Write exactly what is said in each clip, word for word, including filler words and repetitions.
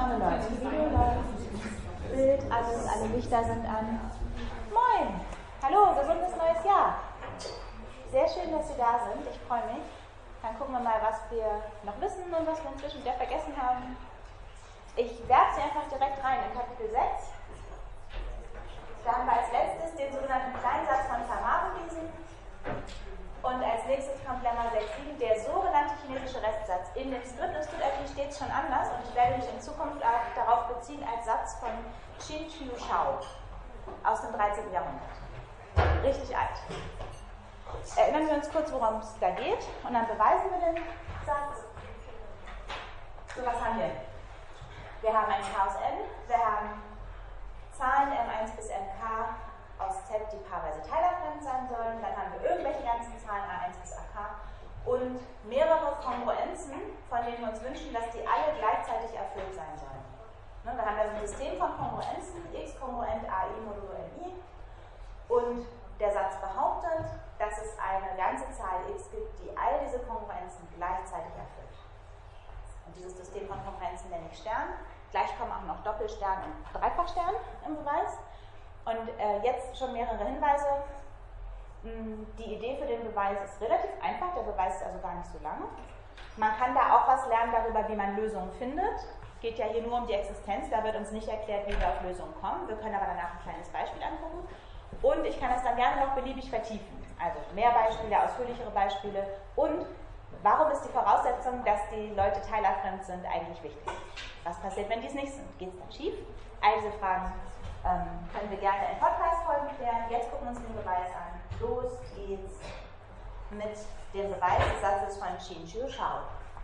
Aufnahme läuft, Video läuft, Bild, alles, alle Lichter sind an. Moin! Hallo, gesundes neues Jahr! Sehr schön, dass Sie da sind, ich freue mich. Dann gucken wir mal, was wir noch wissen und was wir inzwischen wieder vergessen haben. Ich werfe Sie einfach direkt rein in Kapitel sechs. Da haben wir als letztes den sogenannten Kleinsatz von Fermat bewiesen. Und als nächstes kommt Lemma sechs Punkt sieben, der sogenannte chinesische Restsatz. In dem Skript ist eigentlich stets schon anders und ich werde mich in Zukunft auch darauf beziehen als Satz von Qin Qiu Shao aus dem dreizehnten Jahrhundert. Richtig alt. Erinnern wir uns kurz, worum es da geht und dann beweisen wir den Satz. So, was haben wir? Wir haben ein K aus N, wir haben Zahlen M eins bis M K aus Z, die paarweise teilerfremd sein sollen, dann haben wir irgendwelche ganzen Zahlen A eins bis A K und mehrere Kongruenzen, von denen wir uns wünschen, dass die alle gleichzeitig erfüllt sein sollen. Ne, wir haben also ein System von Kongruenzen, x kongruent A I modulo N I, und der Satz behauptet, dass es eine ganze Zahl x gibt, die all diese Kongruenzen gleichzeitig erfüllt. Und dieses System von Kongruenzen nenne ich Stern. Gleich kommen auch noch Doppelstern und Dreifachstern im Beweis. Und äh, jetzt schon mehrere Hinweise. Die Idee für den Beweis ist relativ einfach, der Beweis ist also gar nicht so lange. Man kann da auch was lernen darüber, wie man Lösungen findet. Es geht ja hier nur um die Existenz, da wird uns nicht erklärt, wie wir auf Lösungen kommen. Wir können aber danach ein kleines Beispiel angucken. Und ich kann es dann gerne noch beliebig vertiefen. Also mehr Beispiele, ausführlichere Beispiele. Und warum ist die Voraussetzung, dass die Leute teilerfremd sind, eigentlich wichtig? Was passiert, wenn die es nicht sind? Geht es dann schief? All diese Fragen ähm, können wir gerne in Podcast-Folgen klären. Jetzt gucken wir uns den Beweis an. Los geht's mit dem Beweis des Satzes von Qin Qiu Shao.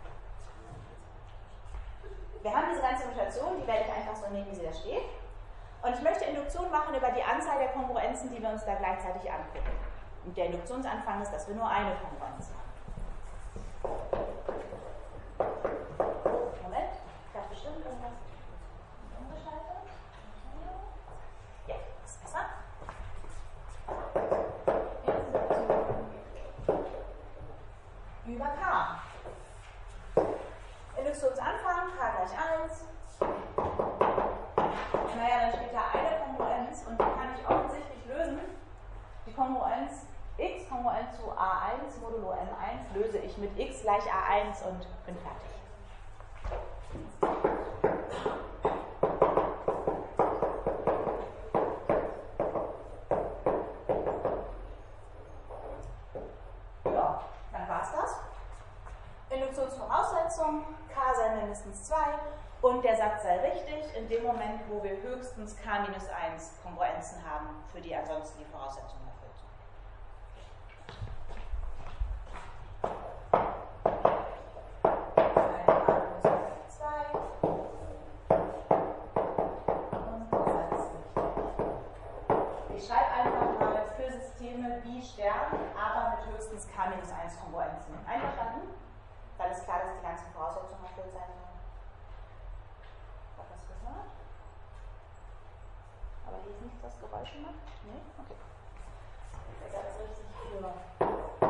Wir haben diese ganze Notation, die werde ich einfach so nehmen, wie sie da steht. Und ich möchte Induktion machen über die Anzahl der Kongruenzen, die wir uns da gleichzeitig angucken. Und der Induktionsanfang ist, dass wir nur eine Kongruenz haben. Moment, ich habe bestimmt irgendwas umgeschaltet. Ja, das ist besser. Über K. Induktionsanfang, K gleich eins. Naja, dann steht da eine Kongruenz und die kann ich offensichtlich lösen. Die Kongruenz x kongruent zu A eins modulo M eins löse ich mit x gleich A eins und bin fertig. Ja, dann war es das. Induktionsvoraussetzung, K sei mindestens zwei. Und der Satz sei richtig in dem Moment, wo wir höchstens K minus eins Kongruenzen haben, für die ansonsten die Voraussetzungen erfüllt sind. Ich schreibe einfach mal für Systeme wie Stern, aber mit höchstens K minus eins Kongruenzen. Einverstanden? Dann ist klar, dass die ganzen Voraussetzungen erfüllt sein sollen. Aber hier ist nichts, was Geräusche macht? Nee? Okay. Das ist alles richtig für.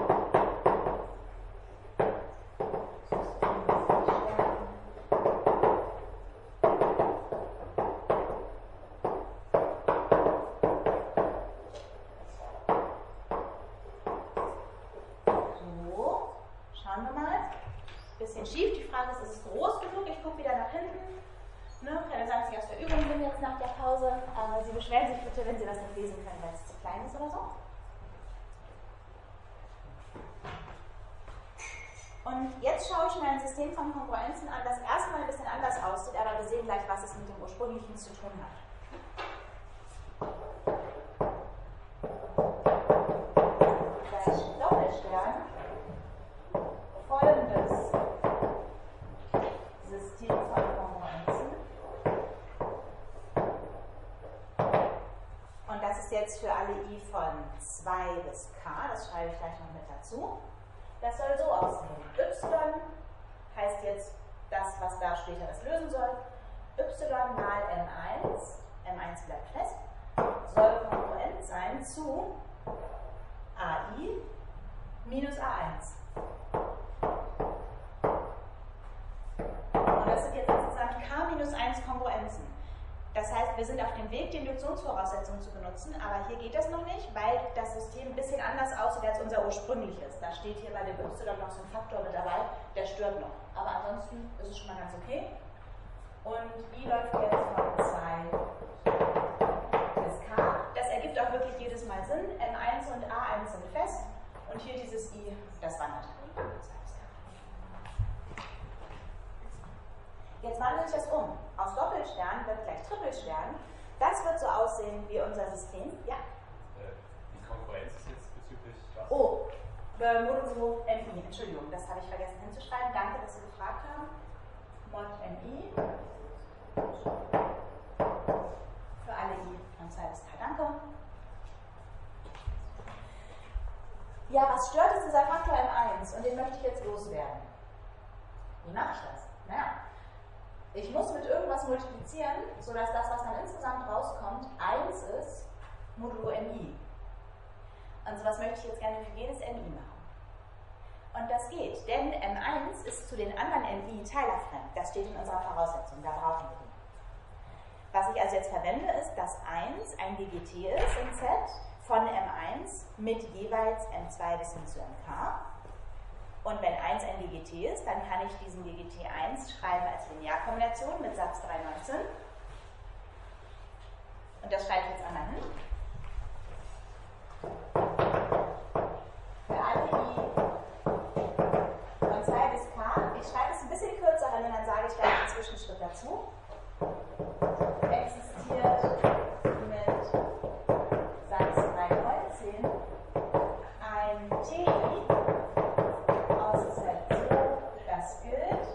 So, schauen wir mal. Bisschen schief. Die Frage ist, ist es groß genug? Ich gucke wieder nach hinten. Ne, keine sagen, Sie aus der Übung sind jetzt nach der Pause, aber Sie beschweren sich bitte, wenn Sie das nicht lesen können, weil es zu klein ist oder so. Und jetzt schaue ich mir ein System von Kongruenzen an, das erstmal ein bisschen anders aussieht, aber wir sehen gleich, was es mit dem ursprünglichen zu tun hat. Gleich Doppelstern. Folgendes System von Kongruenzen. Und das ist jetzt für alle I von zwei bis K, das schreibe ich gleich noch mit dazu. Das soll so aussehen. Y heißt jetzt das, was da später das lösen soll. Y mal M eins, M eins bleibt fest, soll kongruent sein zu A I minus A eins. Und das sind jetzt insgesamt K minus eins Das heißt, wir sind auf dem Weg, die Induktionsvoraussetzungen zu benutzen, aber hier geht das noch nicht, weil das System ein bisschen anders aussieht als unser ursprüngliches. Da steht hier bei dem Y noch so ein Faktor mit dabei, der stört noch. Aber ansonsten ist es schon mal ganz okay. Und I läuft jetzt von zwei bis K. Das ergibt auch wirklich jedes Mal Sinn. M eins und A eins sind fest und hier dieses I, das wandert. Jetzt wandle ich das um. Aus Doppelstern wird gleich Trippelstern. Das wird so aussehen wie unser System. Ja? Die Konkurrenz ist jetzt bezüglich was? Oh, Modulo M I. Entschuldigung, das habe ich vergessen hinzuschreiben. Danke, dass Sie gefragt haben. Mod M I. Für alle I von zwei bis drei. Danke. Ja, was stört, ist dieser Faktor M eins und den möchte ich jetzt loswerden. Wie mache ich das? Naja. Ich muss mit irgendwas multiplizieren, sodass das, was dann insgesamt rauskommt, eins ist modulo M I. Und sowas möchte ich jetzt gerne für jedes M I machen. Und das geht, denn M eins ist zu den anderen M I teilerfremd. Das steht in unserer Voraussetzung, da brauchen wir die. Was ich also jetzt verwende, ist, dass eins ein G G T ist in Z von M eins mit jeweils M zwei bis hin zu M K. Und wenn eins ein G G T ist, dann kann ich diesen G G T eins schreiben als Linearkombination mit Satz drei neunzehn. Und das schreibe ich jetzt einmal hin. Für alle I von zwei bis K, ich schreibe es ein bisschen kürzer hin und dann sage ich gleich den Zwischenschritt dazu, existiert mit Satz drei neunzehn ein T I aus Z so, das gilt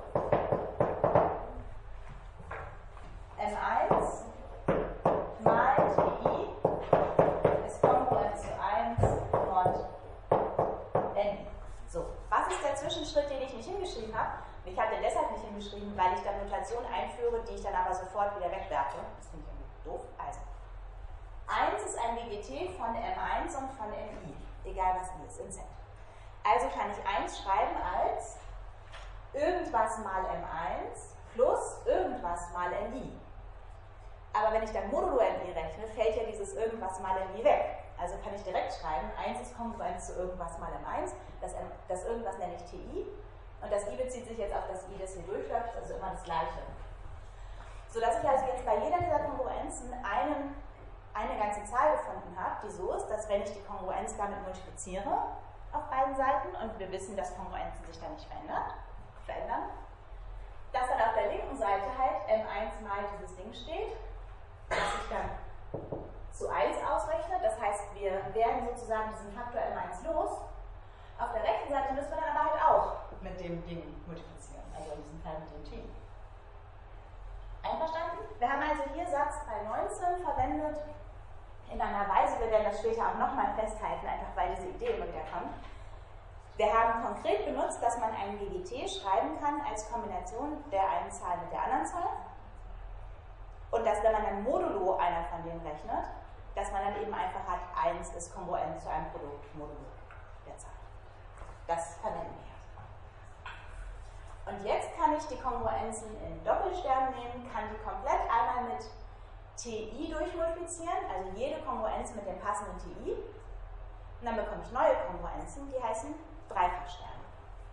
M eins mal T I ist kongruent zu eins mod N. So, was ist der Zwischenschritt, den ich nicht hingeschrieben habe? Ich habe den deshalb nicht hingeschrieben, weil ich dann Notationen einführe, die ich dann aber sofort wieder wegwerfe. Das finde ich irgendwie doof. Also, eins ist ein G G T von M eins und von M I, egal was I ist, in Z. Also kann ich eins schreiben als irgendwas mal M eins plus irgendwas mal M I. Aber wenn ich dann modulo M I rechne, fällt ja dieses irgendwas mal M I weg. Also kann ich direkt schreiben, eins ist kongruent zu irgendwas mal M eins, das, M, das irgendwas nenne ich T I und das I bezieht sich jetzt auf das I, das hier durchläuft, also immer das gleiche. Sodass ich also jetzt bei jeder dieser Kongruenzen einen, eine ganze Zahl gefunden habe, die so ist, dass wenn ich die Kongruenz damit multipliziere, auf beiden Seiten, und wir wissen, dass Kongruenzen sich da nicht verändert, verändern, dass dann auf der linken Seite halt M eins mal dieses Ding steht, das sich dann zu eins ausrechnet. Das heißt, wir werden sozusagen diesen Faktor M eins los. Auf der rechten Seite müssen wir dann aber halt auch mit dem Ding multiplizieren, also in diesem Fall mit dem T. Einverstanden? Wir haben also hier Satz drei neunzehn verwendet, in einer Weise, wir werden das später auch nochmal festhalten, einfach weil diese Idee immer wieder kommt. Wir haben konkret benutzt, dass man einen G G T schreiben kann als Kombination der einen Zahl mit der anderen Zahl. Und dass, wenn man dann modulo einer von denen rechnet, dass man dann eben einfach hat, eins ist kongruent zu einem Produkt modulo der Zahl. Das verwenden wir. Und jetzt kann ich die Kongruenzen in Doppelstern nehmen, kann die komplett einmal mit T I durchmultiplizieren, also jede Kongruenz mit dem passenden T I. Und dann bekomme ich neue Kongruenzen, die heißen Dreifachsterne.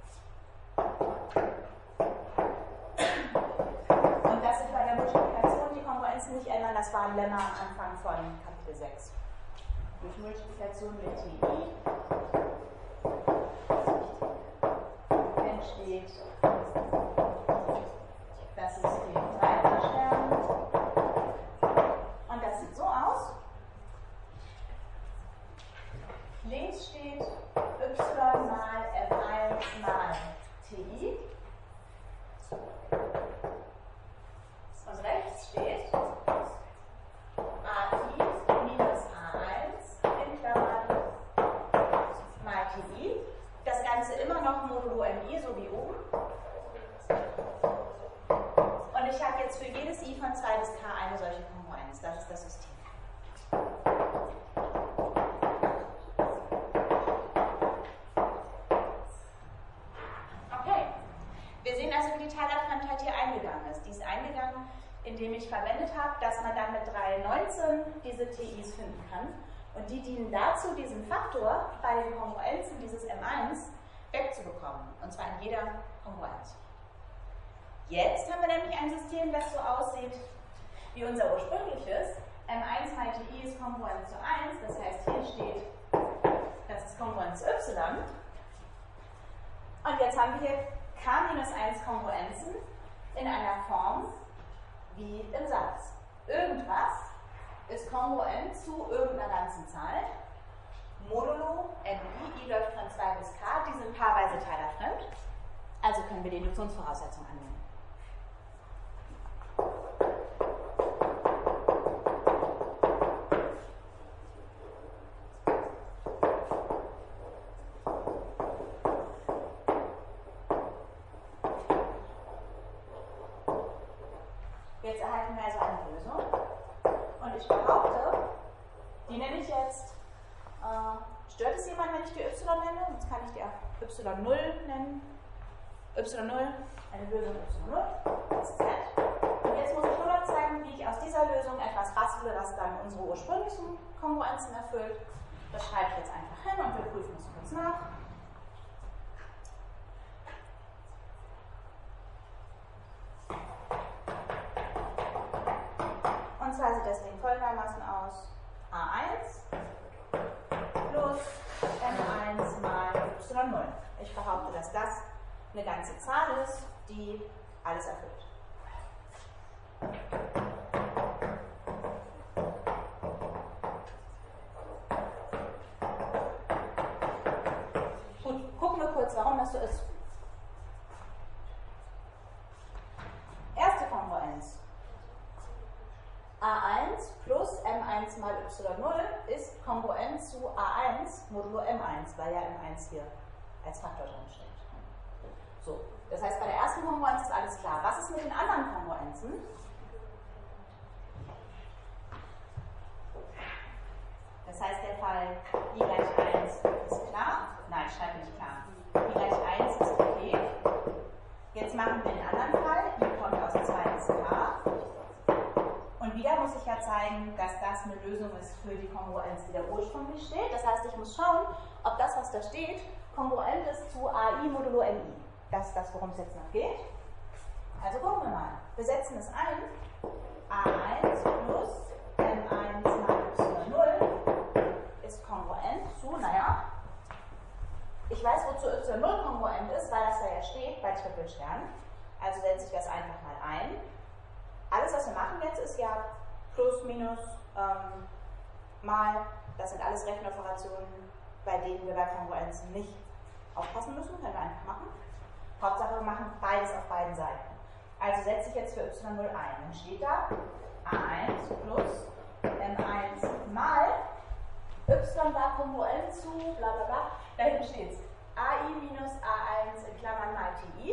Und dass sich bei der Multiplikation die Kongruenzen nicht ändern, das war ein Lemma am Anfang von Kapitel sechs. Durch Multiplikation mit T I entsteht das System Dreifachstern. Und das sieht so aus. Links steht y mal f eins mal ti. Und rechts steht ai minus a eins in Klammern mal ti. Das Ganze immer noch modulo mi, so wie oben. Und ich habe jetzt für jedes i von zwei bis k eine solche Kongruenz. Das ist das System. Okay. Wir sehen also, wie die Teilerfremdheit hier eingegangen ist. Die ist eingegangen in dem ich verwendet habe, dass man dann mit drei neunzehn diese T Is finden kann. Und die dienen dazu, diesen Faktor bei den Kongruenzen dieses M eins wegzubekommen. Und zwar in jeder Kongruenz. Jetzt haben wir nämlich ein System, das so aussieht wie unser ursprüngliches. M eins mal T I ist kongruent zu eins. Das heißt, hier steht, das ist kongruent zu y. Und jetzt haben wir hier k minus eins Kongruenzen in einer Form wie im Satz. Irgendwas ist kongruent zu irgendeiner ganzen Zahl. Modulo M I, I läuft von zwei bis k, die sind paarweise teilerfremd. Also können wir die Induktionsvoraussetzung anwenden. Jetzt erhalten wir also eine Lösung. Und ich behaupte, die nenne ich jetzt, äh, stört es jemand, wenn ich die y nenne? Jetzt kann ich die auch y null nennen. y null, eine Lösung y null, das ist z. Und jetzt muss ich nur noch zeigen, wie ich aus dieser Lösung etwas bastle, das dann unsere ursprünglichen Kongruenzen erfüllt. Das schreibe ich jetzt einfach hin und wir prüfen es kurz nach. Und zwar sieht das Ding folgendermaßen aus: a eins plus m eins mal y null. Ich behaupte, dass das eine ganze Zahl ist, die alles erfüllt. Gut, gucken wir kurz, warum das so ist. Erste Kongruenz. a eins plus m eins mal y null ist kongruent zu a eins modulo m eins, weil ja m eins hier als Faktor drin steht. So, das heißt, bei der ersten Kongruenz ist alles klar. Was ist mit den anderen Kongruenzen? Das heißt, der Fall i gleich eins ist klar. Nein, ich schreibe nicht klar. I gleich eins ist okay. Jetzt machen wir den anderen Fall. I kommt aus zwei bis k. Und wieder muss ich ja zeigen, dass das eine Lösung ist für die Kongruenz, die da ursprünglich steht. Das heißt, ich muss schauen, ob das, was da steht, kongruent ist zu a i modulo m i. Das ist das, worum es jetzt noch geht. Also gucken wir mal. Wir setzen es ein. a eins plus m eins mal y null ist kongruent zu, naja, ich weiß, wozu y null kongruent ist, weil das da ja steht bei Trippelstern. Also setze ich das einfach mal ein. Alles, was wir machen jetzt, ist ja plus, minus, ähm, mal. Das sind alles Rechenoperationen, bei denen wir bei Kongruenzen nicht aufpassen müssen. Können wir einfach machen. Hauptsache, wir machen beides auf beiden Seiten. Also setze ich jetzt für y null ein. Dann steht da a eins plus m eins mal y war kongruent zu bla bla bla. Da hinten steht es ai minus a eins in Klammern mal ti.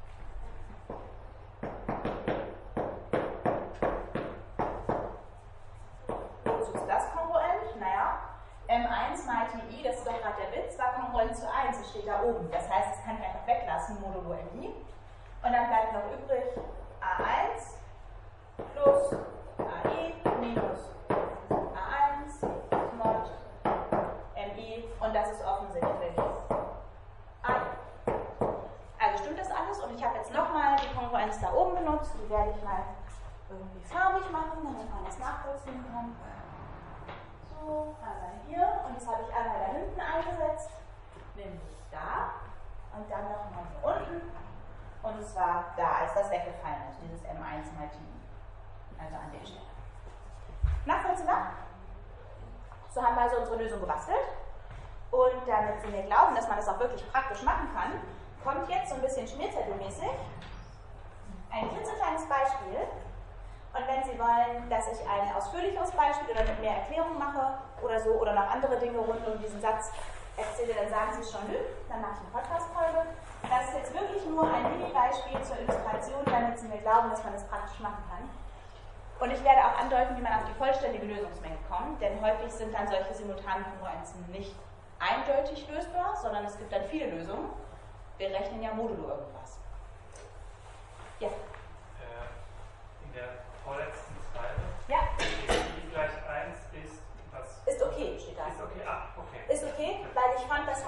Wozu ist das kongruent? Naja, m eins mal ti, das ist doch gerade der Witz, war kongruent zu eins, das steht da oben. Das heißt, das kann ich einfach weglassen, modulo mi. Und dann bleibt noch übrig a eins plus ai minus a eins mod mi. Und das ist offensichtlich ai. Also stimmt das alles? Und ich habe jetzt nochmal die Kongruenz da oben benutzt. Die werde ich mal irgendwie farbig machen, damit man das nachvollziehen kann. So, einmal hier. Und jetzt habe ich einmal da hinten eingesetzt, nämlich da. Und dann nochmal hier unten. Und es war da, als das weggefallen ist, dieses m eins mal ti. Also an der Stelle. Nachvollziehbar? So haben wir also unsere Lösung gebastelt. Und damit Sie mir glauben, dass man das auch wirklich praktisch machen kann, kommt jetzt so ein bisschen schmierzettelmäßig ein klitzekleines Beispiel. Und wenn Sie wollen, dass ich ein ausführlicheres Beispiel oder mit mehr Erklärung mache oder so, oder noch andere Dinge rund um diesen Satz erzähle, dann sagen Sie es schon, nö, dann mache ich eine Podcast-Folge. Das ist jetzt wirklich nur ein Mini-Beispiel zur Illustration, damit Sie mir glauben, dass man das praktisch machen kann. Und ich werde auch andeuten, wie man auf die vollständige Lösungsmenge kommt, denn häufig sind dann solche simultanen Kongruenzen nicht eindeutig lösbar, sondern es gibt dann viele Lösungen. Wir rechnen ja modulo irgendwas. Ja? Äh, in der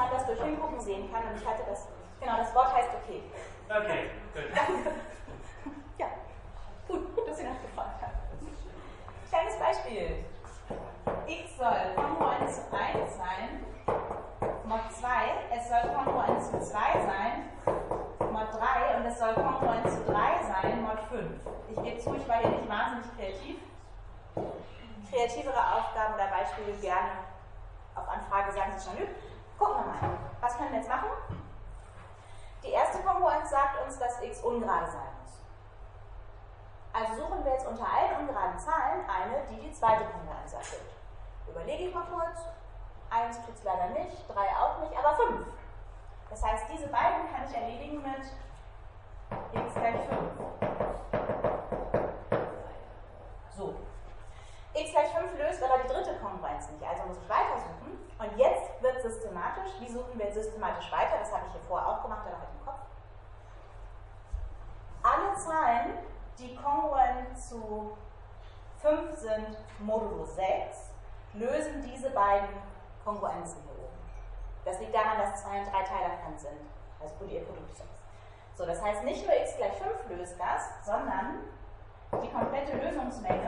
man das durch Hingucken sehen kann. Und ich hatte das, genau, das Wort heißt okay. Okay, gut. Danke. Ja, gut, gut, dass Sie nachgefragt haben. Kleines Beispiel. X soll kongruent zu eins sein, mod zwei. Es soll kongruent zu zwei sein, mod drei. Und es soll kongruent zu drei sein, mod fünf. Ich gebe zu, ich war hier nicht wahnsinnig kreativ. Kreativere Aufgaben oder Beispiele gerne auf Anfrage sagen Sie schon. Gucken wir mal. Was können wir jetzt machen? Die erste Kongruenz sagt uns, dass x ungerade sein muss. Also suchen wir jetzt unter allen ungeraden Zahlen eine, die die zweite Kongruenz erfüllt. Überlege ich mal kurz. eins tut es leider nicht, drei auch nicht, aber fünf. Das heißt, diese beiden kann ich erledigen mit x gleich fünf. So. X gleich fünf löst aber die dritte Kongruenz nicht, also muss ich weitersuchen. Und jetzt wird systematisch. Wie suchen wir systematisch weiter? Das habe ich hier vorher auch gemacht, aber halt im Kopf. Alle Zahlen, die kongruent zu fünf sind, modulo sechs, lösen diese beiden Kongruenzen hier oben. Das liegt daran, dass zwei und drei Teil davon sind. Also gut, ihr Produkt sechs. So, das heißt, nicht nur x gleich fünf löst das, sondern die komplette Lösungsmenge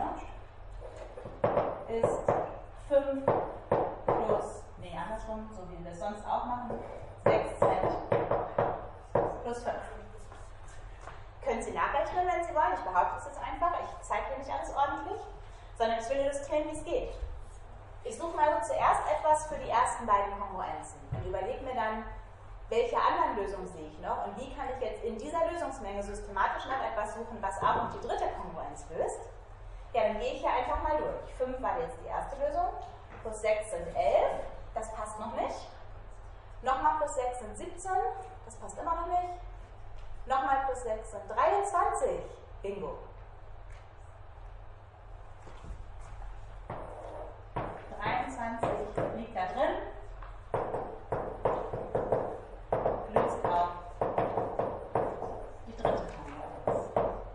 ist fünf plus, nee, andersrum, so wie wir es sonst auch machen, sechs z plus fünf. Können Sie nachrechnen, wenn Sie wollen. Ich behaupte es jetzt einfach. Ich zeige hier nicht alles ordentlich, sondern ich will illustrieren, wie es geht. Ich suche mal zuerst etwas für die ersten beiden Kongruenzen und überlege mir dann, welche anderen Lösungen sehe ich noch und wie kann ich jetzt in dieser Lösungsmenge systematisch nach etwas suchen, was auch noch die dritte Kongruenz löst. Ja, dann gehe ich hier einfach mal durch. fünf war jetzt die erste Lösung, plus sechs sind elf, das passt noch nicht. Nochmal plus sechs sind siebzehn, das passt immer noch nicht. Nochmal plus sechs sind dreiundzwanzig, bingo. dreiundzwanzig liegt da drin, löst auch die dritte Kongruenz.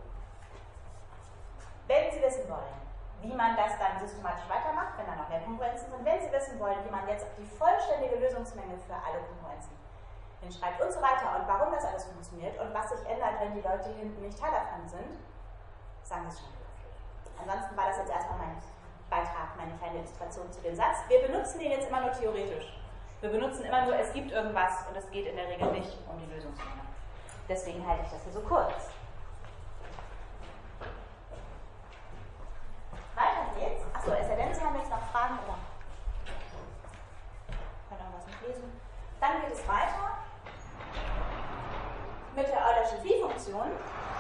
Wenn Sie wissen wollen, wie man das dann systematisch weitermacht, wenn da noch mehr Kongruenzen sind, wenn Sie wissen wollen, wie man jetzt die vollständige Lösungsmenge für alle Kongruenzen hinschreibt und so weiter und warum das alles funktioniert und was sich ändert, wenn die Leute hinten nicht Teil davon sind, sagen Sie es schon. Ansonsten war das jetzt erstmal mein Beitrag, meine kleine Illustration zu dem Satz. Wir benutzen den jetzt immer nur theoretisch. Wir benutzen immer nur, es gibt irgendwas und es geht in der Regel nicht um die Lösungsmenge. Deswegen halte ich das hier so kurz. Weiter geht's. Achso, es sei denn, Sie haben jetzt noch Fragen oder können auch was nicht lesen. Dann geht es weiter mit der Eulersche Phi-Funktion.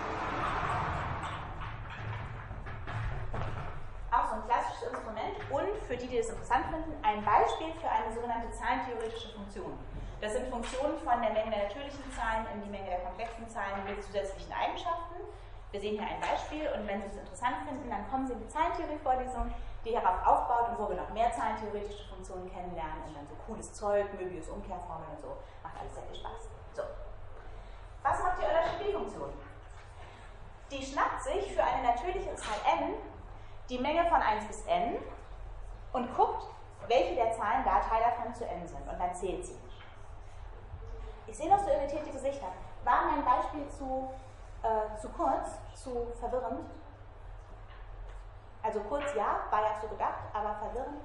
Auch so ein klassisches Instrument und für die, die das interessant finden, ein Beispiel für eine sogenannte zahlentheoretische Funktion. Das sind Funktionen von der Menge der natürlichen Zahlen in die Menge der komplexen Zahlen mit zusätzlichen Eigenschaften. Wir sehen hier ein Beispiel und wenn Sie es interessant finden, dann kommen Sie in die Zahlentheorie-Vorlesung, die hierauf aufbaut und wo wir noch mehr zahlentheoretische Funktionen kennenlernen und dann so cooles Zeug, Möbius, Umkehrformeln und so. Macht alles sehr viel Spaß. So. Was macht die Eulersche Phi-Funktion? Die schnappt sich für eine natürliche Zahl n die Menge von eins bis n und guckt, welche der Zahlen da Teil davon zu n sind und dann zählt sie. Ich sehe noch so irritierte Gesichter. War mein Beispiel zu, äh, zu kurz, zu verwirrend? Also kurz ja, war ja so gedacht, aber verwirrend.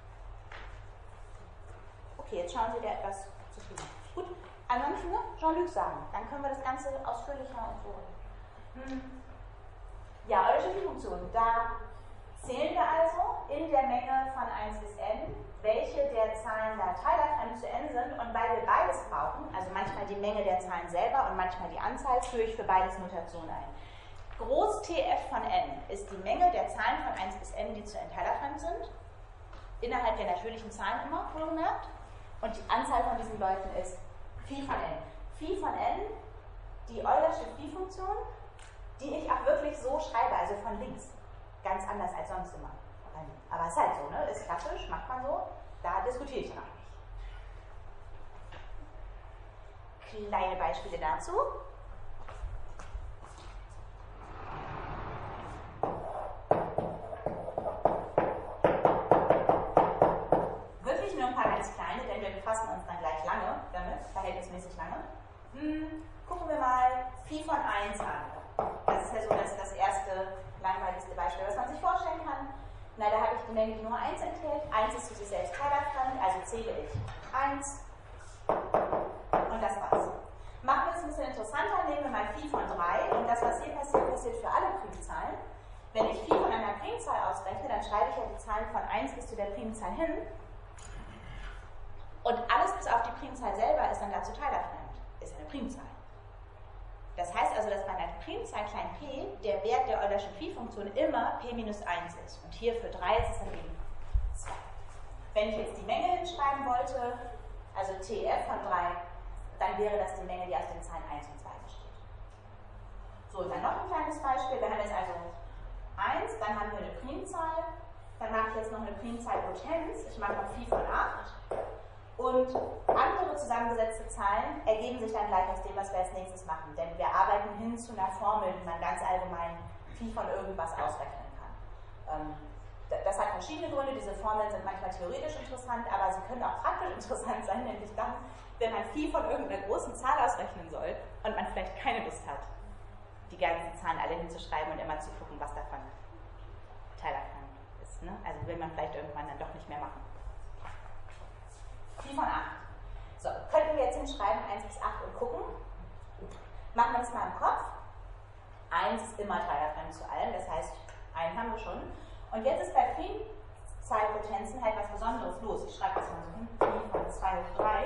Okay, jetzt schauen Sie da etwas zufrieden. Gut, ansonsten ne? Jean-Luc sagen, dann können wir das Ganze ausführlicher und so. Hm. Ja, Eulersche Phi-Funktion, da zählen wir also in der Menge von eins bis n, welche der Zahlen da Teil davon zu n sind und weil wir beides brauchen, also manchmal die Menge der Zahlen selber und manchmal die Anzahl, führe ich für beides Notation ein. Groß T F von n ist die Menge der Zahlen von eins bis n, die zu n Teil davon sind, innerhalb der natürlichen Zahlen immer, wohlgemerkt, und die Anzahl von diesen Leuten ist Phi von n. Phi von n, die Eulersche Phi-Funktion, die ich auch wirklich so schreibe, also von links. Ganz anders als sonst immer. Aber es ist halt so, ne? Ist klassisch, macht man so. Da diskutiere ich noch nicht. Kleine Beispiele dazu. Wirklich nur ein paar ganz kleine, denn wir befassen uns dann gleich lange Hm, gucken wir mal Phi von eins an. Das ist ja so das, das erste langweiligste Beispiel, was man sich vorstellen kann. Na, da habe ich die Menge, die nur eins enthält. eins ist zu sich selbst teilerfremd, also zähle ich eins und das war's. Machen wir es ein bisschen interessanter, nehmen wir mal Phi von drei und das, was hier passiert, passiert für alle Primzahlen. Wenn ich Phi von einer Primzahl ausrechne, dann schreibe ich ja die Zahlen von eins bis zu der Primzahl hin und alles bis auf die Primzahl selber ist dann dazu teilerfremd, ist eine Primzahl. Das heißt also, dass bei einer Primzahl klein p der Wert der Eulerschen Phi-Funktion immer p minus eins ist. Und hier für drei ist es dann eben zwei. Wenn ich jetzt die Menge hinschreiben wollte, also T f von drei, dann wäre das die Menge, die aus den Zahlen eins und zwei besteht. So, und dann noch ein kleines Beispiel. Wir haben jetzt also eins, dann haben wir eine Primzahl, dann mache ich jetzt noch eine Primzahlpotenz, ich mache noch Phi von acht. Und andere zusammengesetzte Zahlen ergeben sich dann gleich aus dem, was wir als nächstes machen. Denn wir arbeiten hin zu einer Formel, wie man ganz allgemein Phi von irgendwas ausrechnen kann. Ähm, das hat verschiedene Gründe. Diese Formeln sind manchmal theoretisch interessant, aber sie können auch praktisch interessant sein, nämlich dann, wenn man Phi von irgendeiner großen Zahl ausrechnen soll und man vielleicht keine Lust hat, die ganzen Zahlen alle hinzuschreiben und immer zu gucken, was davon teilerfremd ist. Ne? Also will man vielleicht irgendwann dann doch nicht mehr machen. Phi von acht. So, könnten wir jetzt hinschreiben eins bis acht und gucken. Machen wir das mal im Kopf. eins ist immer teilerfremd zu allem, das heißt, einen haben wir schon. Und jetzt ist bei Primzahlpotenzen halt was Besonderes los. Ich schreibe das mal so hin, Phi von zwei hoch drei.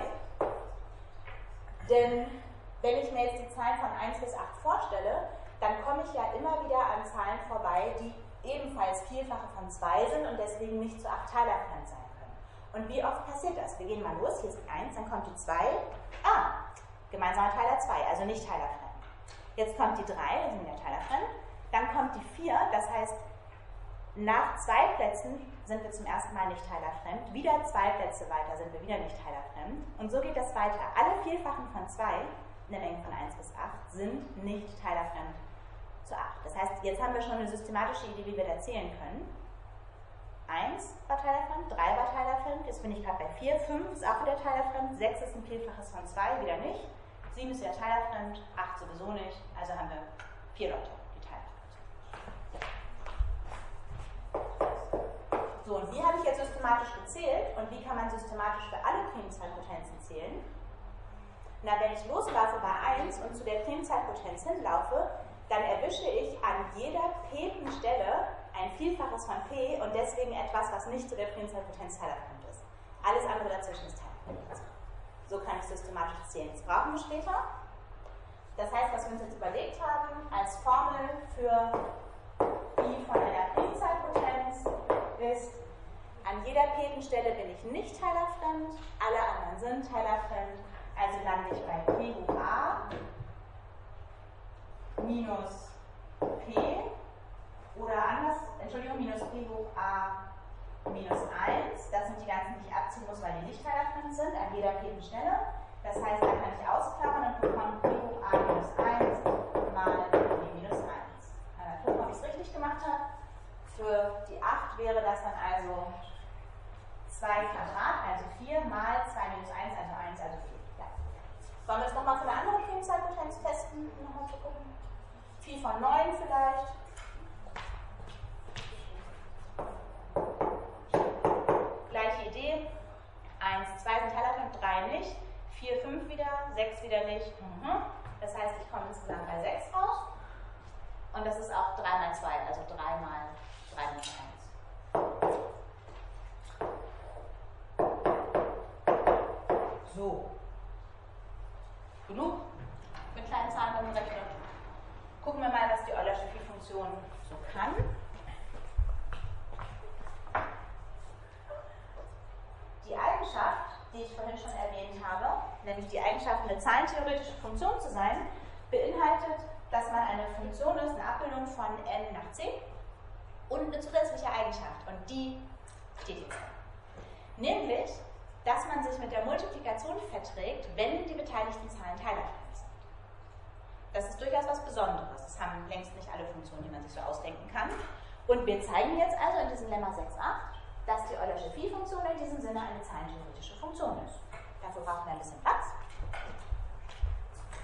Denn wenn ich mir jetzt die Zahlen von eins bis acht vorstelle, dann komme ich ja immer wieder an Zahlen vorbei, die ebenfalls Vielfache von zwei sind und deswegen nicht zu acht teilerfremd sein. Und wie oft passiert das? Wir gehen mal los, hier ist die eins, dann kommt die zwei. Ah, gemeinsamer Teiler zwei, also nicht teilerfremd. Jetzt kommt die drei, also wieder teilerfremd. Dann kommt die vier, das heißt, nach zwei Plätzen sind wir zum ersten Mal nicht teilerfremd. Wieder zwei Plätze weiter sind wir wieder nicht teilerfremd. Und so geht das weiter. Alle Vielfachen von zwei, in der Menge von eins bis acht, sind nicht teilerfremd zu acht. Das heißt, jetzt haben wir schon eine systematische Idee, wie wir da zählen können. eins war teilerfremd, drei war teilerfremd, jetzt bin ich gerade bei vier, fünf ist auch wieder teilerfremd, sechs ist ein Vielfaches von zwei, wieder nicht, sieben ist ja teilerfremd, acht sowieso nicht, also haben wir vier Leute, die teilerfremd sind. So, und wie habe ich jetzt systematisch gezählt und wie kann man systematisch für alle Primzahlpotenzen zählen? Na, wenn ich loslaufe bei eins und zu der Primzahlpotenz hinlaufe, dann erwische ich an jeder p-ten Stelle ein Vielfaches von p und deswegen etwas, was nicht zu der Primzahlpotenz teilerfremd ist. Alles andere dazwischen ist teilerfremd. So kann ich systematisch zählen. Das brauchen wir später. Das heißt, was wir uns jetzt überlegt haben, als Formel für Phi von einer Primzahlpotenz ist, an jeder p-ten Stelle bin ich nicht teilerfremd, alle anderen sind teilerfremd, also lande ich bei p hoch a minus p oder anders, Entschuldigung, minus p hoch a minus eins. Das sind die ganzen, die ich abziehen muss, weil die nicht teilerfremd sind, an jeder p-ten Stelle. Das heißt, da kann ich ausklammern und bekomme p hoch a minus eins mal p minus eins. Mal gucken, ob ich es richtig gemacht habe. Für die acht wäre das dann also zwei Quadrat, also vier mal zwei minus eins, also eins, also vier. Ja. Wollen wir es nochmal für eine andere Primzahlpotenz testen, um nochmal zu gucken? Phi von neun vielleicht. Gleiche Idee. eins, zwei sind teilerfremd, drei nicht. vier, fünf wieder, sechs wieder nicht. Mhm. Das heißt, ich komme insgesamt bei sechs raus. Und das ist auch drei mal zwei, also drei mal drei minus eins. So. Genug mit kleinen Zahlen beim Rechnen. Gucken wir mal, was die Eulersche Phi-Funktion so kann. Die Eigenschaft, die ich vorhin schon erwähnt habe, nämlich die Eigenschaft, eine zahlentheoretische Funktion zu sein, beinhaltet, dass man eine Funktion ist, eine Abbildung von n nach c und eine zusätzliche Eigenschaft. Und die steht jetzt. Nämlich, dass man sich mit der Multiplikation verträgt, wenn die beteiligten Zahlen teilerfremd sind. Das ist durchaus was Besonderes. Das haben längst nicht alle Funktionen, die man sich so ausdenken kann. Und wir zeigen jetzt also in diesem Lemma sechs Punkt acht, dass die Eulersche Phi-Funktion in diesem Sinne eine zahlentheoretische Funktion ist. Dafür brauchen wir ein bisschen Platz.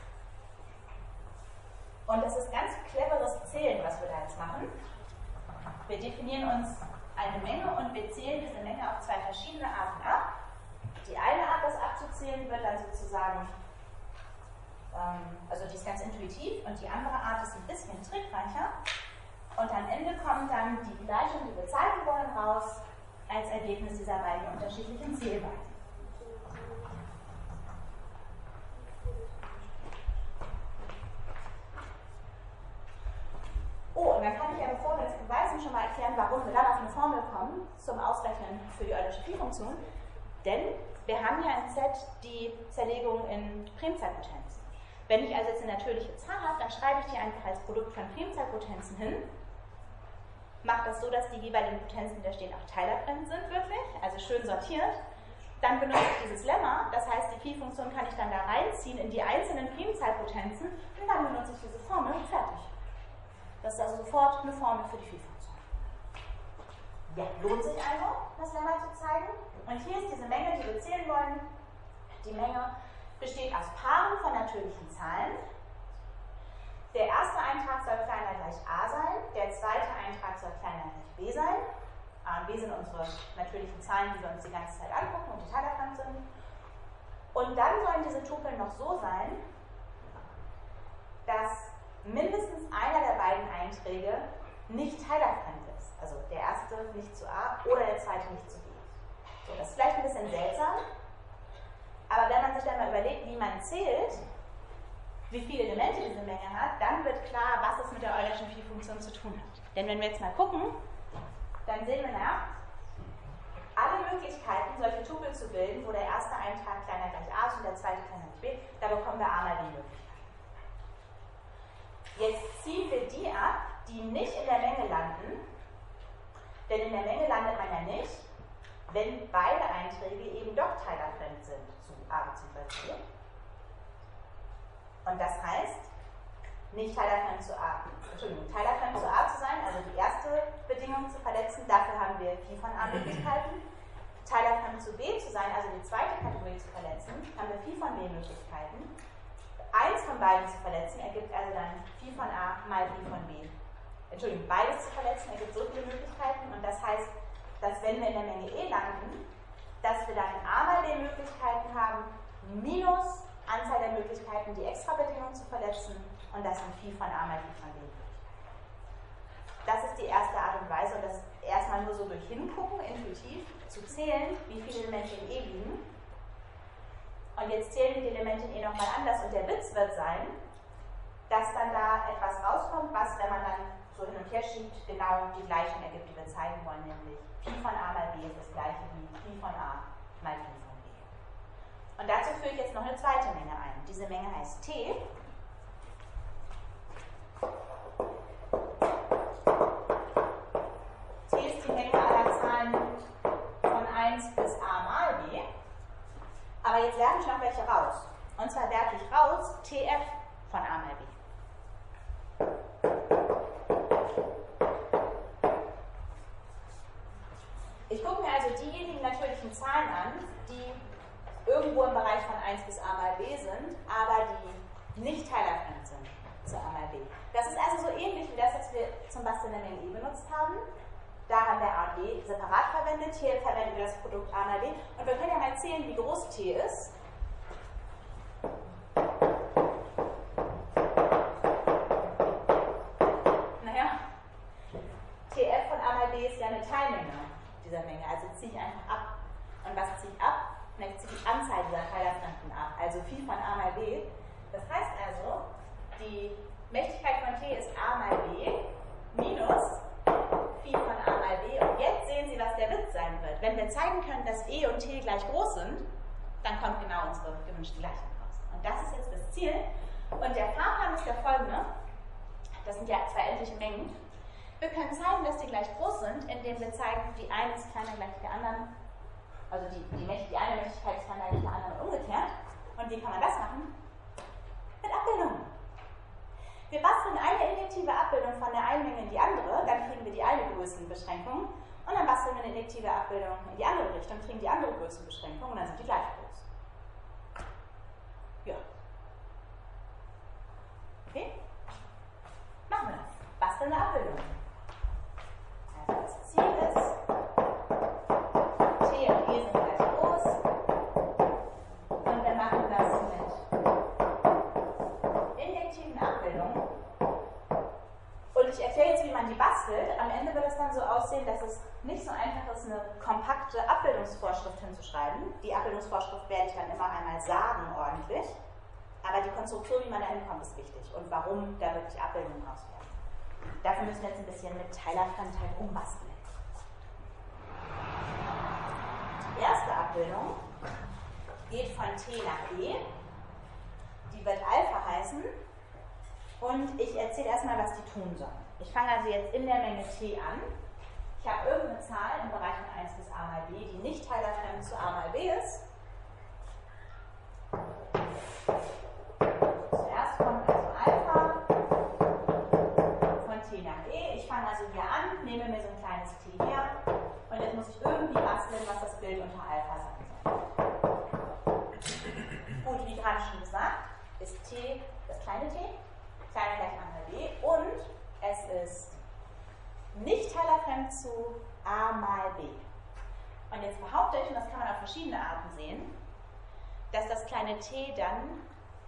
Und das ist ganz cleveres Zählen, was wir da jetzt machen. Wir definieren uns eine Menge und wir zählen diese Menge auf zwei verschiedene Arten ab. Die eine Art, das abzuzählen, wird dann sozusagen, ähm, also die ist ganz intuitiv, und die andere Art ist ein bisschen trickreicher. Und am Ende kommt dann die Gleichung, die wir zeigen wollen, raus als Ergebnis dieser beiden unterschiedlichen Zählweisen. Oh, und dann kann ich ja, bevor wir das beweisen, schon mal erklären, warum wir dann auf eine Formel kommen zum Ausrechnen für die Eulersche Phi-Funktion. Denn wir haben ja im Z die Zerlegung in Primzahlpotenzen. Wenn ich also jetzt eine natürliche Zahl habe, dann schreibe ich die einfach als Produkt von Primzahlpotenzen hin. Mache das so, dass die jeweiligen Potenzen, die da stehen, auch teilerfremd sind, wirklich, also schön sortiert. Dann benutze ich dieses Lemma, das heißt, die Phi-Funktion kann ich dann da reinziehen in die einzelnen Primzahlpotenzen und dann benutze ich diese Formel und fertig. Das ist also sofort eine Formel für die Phi-Funktion. Ja, lohnt sich also, das Lemma zu zeigen. Und hier ist diese Menge, die wir zählen wollen. Die Menge besteht aus Paaren von natürlichen Zahlen. Der erste Eintrag soll kleiner gleich a sein, der zweite Eintrag soll kleiner gleich b sein. A und b sind unsere natürlichen Zahlen, die wir uns die ganze Zeit angucken und die teilerfremd sind. Und dann sollen diese Tupeln noch so sein, dass mindestens einer der beiden Einträge nicht teilerfremd ist. Also der erste nicht zu a oder der zweite nicht zu b. So, das ist vielleicht ein bisschen seltsam, aber wenn man sich dann mal überlegt, wie man zählt, wie viele Elemente diese Menge hat, dann wird klar, was es mit der Eulerschen Phi-Funktion zu tun hat. Denn wenn wir jetzt mal gucken, dann sehen wir nach, alle Möglichkeiten, solche Tupel zu bilden, wo der erste Eintrag kleiner gleich a ist und der zweite kleiner gleich b, da bekommen wir a mal b Möglichkeit. Jetzt ziehen wir die ab, die nicht in der Menge landen, denn in der Menge landet man ja nicht, wenn beide Einträge eben doch teilerfremd sind zu a bzw. b. Und das heißt, nicht teilerfremd zu a, Entschuldigung, teilerfremd zu a zu sein, also die erste Bedingung zu verletzen, dafür haben wir Phi von a Möglichkeiten. Teilerfremd zu b zu sein, also die zweite Kategorie zu verletzen, haben wir Phi von b Möglichkeiten. Eins von beiden zu verletzen ergibt also dann Phi von a mal Phi von b. Entschuldigung, beides zu verletzen ergibt so viele Möglichkeiten, und das heißt, dass wenn wir in der Menge E landen, dass wir dann a mal b Möglichkeiten haben, minus Anzahl der Möglichkeiten, die Extrabedingung zu verletzen, und das sind Phi von a mal Phi von b. Das ist die erste Art und Weise, und das erstmal nur so durch Hingucken, intuitiv, zu zählen, wie viele Elemente in E liegen. Und jetzt zählen wir die Elemente in E nochmal anders, und der Witz wird sein, dass dann da etwas rauskommt, was, wenn man dann so hin und her schiebt, genau die Gleichung ergibt, die wir zeigen wollen, nämlich Phi von a mal b ist das gleiche wie Phi von a mal Phi von b. Und dazu führe ich jetzt noch eine zweite Menge ein. Diese Menge heißt T. T ist die Menge aller Zahlen von eins bis a mal b. Aber jetzt werfe ich noch welche raus. Und zwar werfe ich raus T F von a mal b. Ich gucke mir also diejenigen natürlichen Zahlen an, die irgendwo im Bereich von eins bis a mal b sind, aber die nicht teilerfremd sind zu a mal b. Das ist also so ähnlich wie das, was wir zum Basteln der Menge E benutzt haben. Da haben wir a und b separat verwendet, hier verwenden wir das Produkt a mal b. Und wir können ja mal zählen, wie groß T ist. Naja, T F von a mal b ist ja eine Teilmenge dieser Menge, also ziehe ich einfach ab. Und was ziehe ich ab? Ich ziehe die Anzahl dieser Teilerfremden ab, also Phi von a mal b. Das heißt also, die Mächtigkeit von T ist a mal b minus Phi von a mal b. Und jetzt sehen Sie, was der Witz sein wird. Wenn wir zeigen können, dass E und T gleich groß sind, dann kommt genau unsere gewünschte Gleichung raus. Und das ist jetzt das Ziel. Und der Fahrplan ist der folgende. Das sind ja zwei endliche Mengen. Wir können zeigen, dass die gleich groß sind, indem wir zeigen, die eine ist kleiner gleich der anderen. Also die, die, die eine Mächtigkeit ist kleiner gleich der anderen und umgekehrt. Und wie kann man das machen? Mit Abbildungen. Wir basteln eine injektive Abbildung von der einen Menge in die andere, dann kriegen wir die eine Größenbeschränkung, und dann basteln wir eine injektive Abbildung in die andere Richtung, kriegen die andere Größenbeschränkung, und dann sind die gleich groß. Ja. Okay? basteln eine Abbildung. Also das Ziel ist, T und E sind gleich groß und wir machen das mit injektiven Abbildungen. Und ich erkläre jetzt, wie man die bastelt. Am Ende wird es dann so aussehen, dass es nicht so einfach ist, eine kompakte Abbildungsvorschrift hinzuschreiben. Die Abbildungsvorschrift werde ich dann immer einmal sagen, ordentlich. Aber die Konstruktion, wie man da hinkommt, ist wichtig. Und warum da wirklich Abbildungen raus werden. Dafür müssen wir jetzt ein bisschen mit Teilerfremdheit umbasteln. Die erste Abbildung geht von T nach E. Die wird Alpha heißen. Und ich erzähle erstmal, was die tun sollen. Ich fange also jetzt in der Menge T an. Ich habe irgendeine Zahl im Bereich von eins bis a mal b, die nicht teilerfremd zu a mal b ist. Zuerst kommt also Alpha von T nach E. Ich fange also hier an, nehme mir so ein kleines T her und jetzt muss ich irgendwie basteln, was das Bild unter Alpha sein soll. Gut, wie gerade schon gesagt, ist T das kleine T. Kleiner gleich a mal b und es ist nicht teilerfremd zu a mal b. Und jetzt behaupte ich, und das kann man auf verschiedene Arten sehen, dass das kleine t dann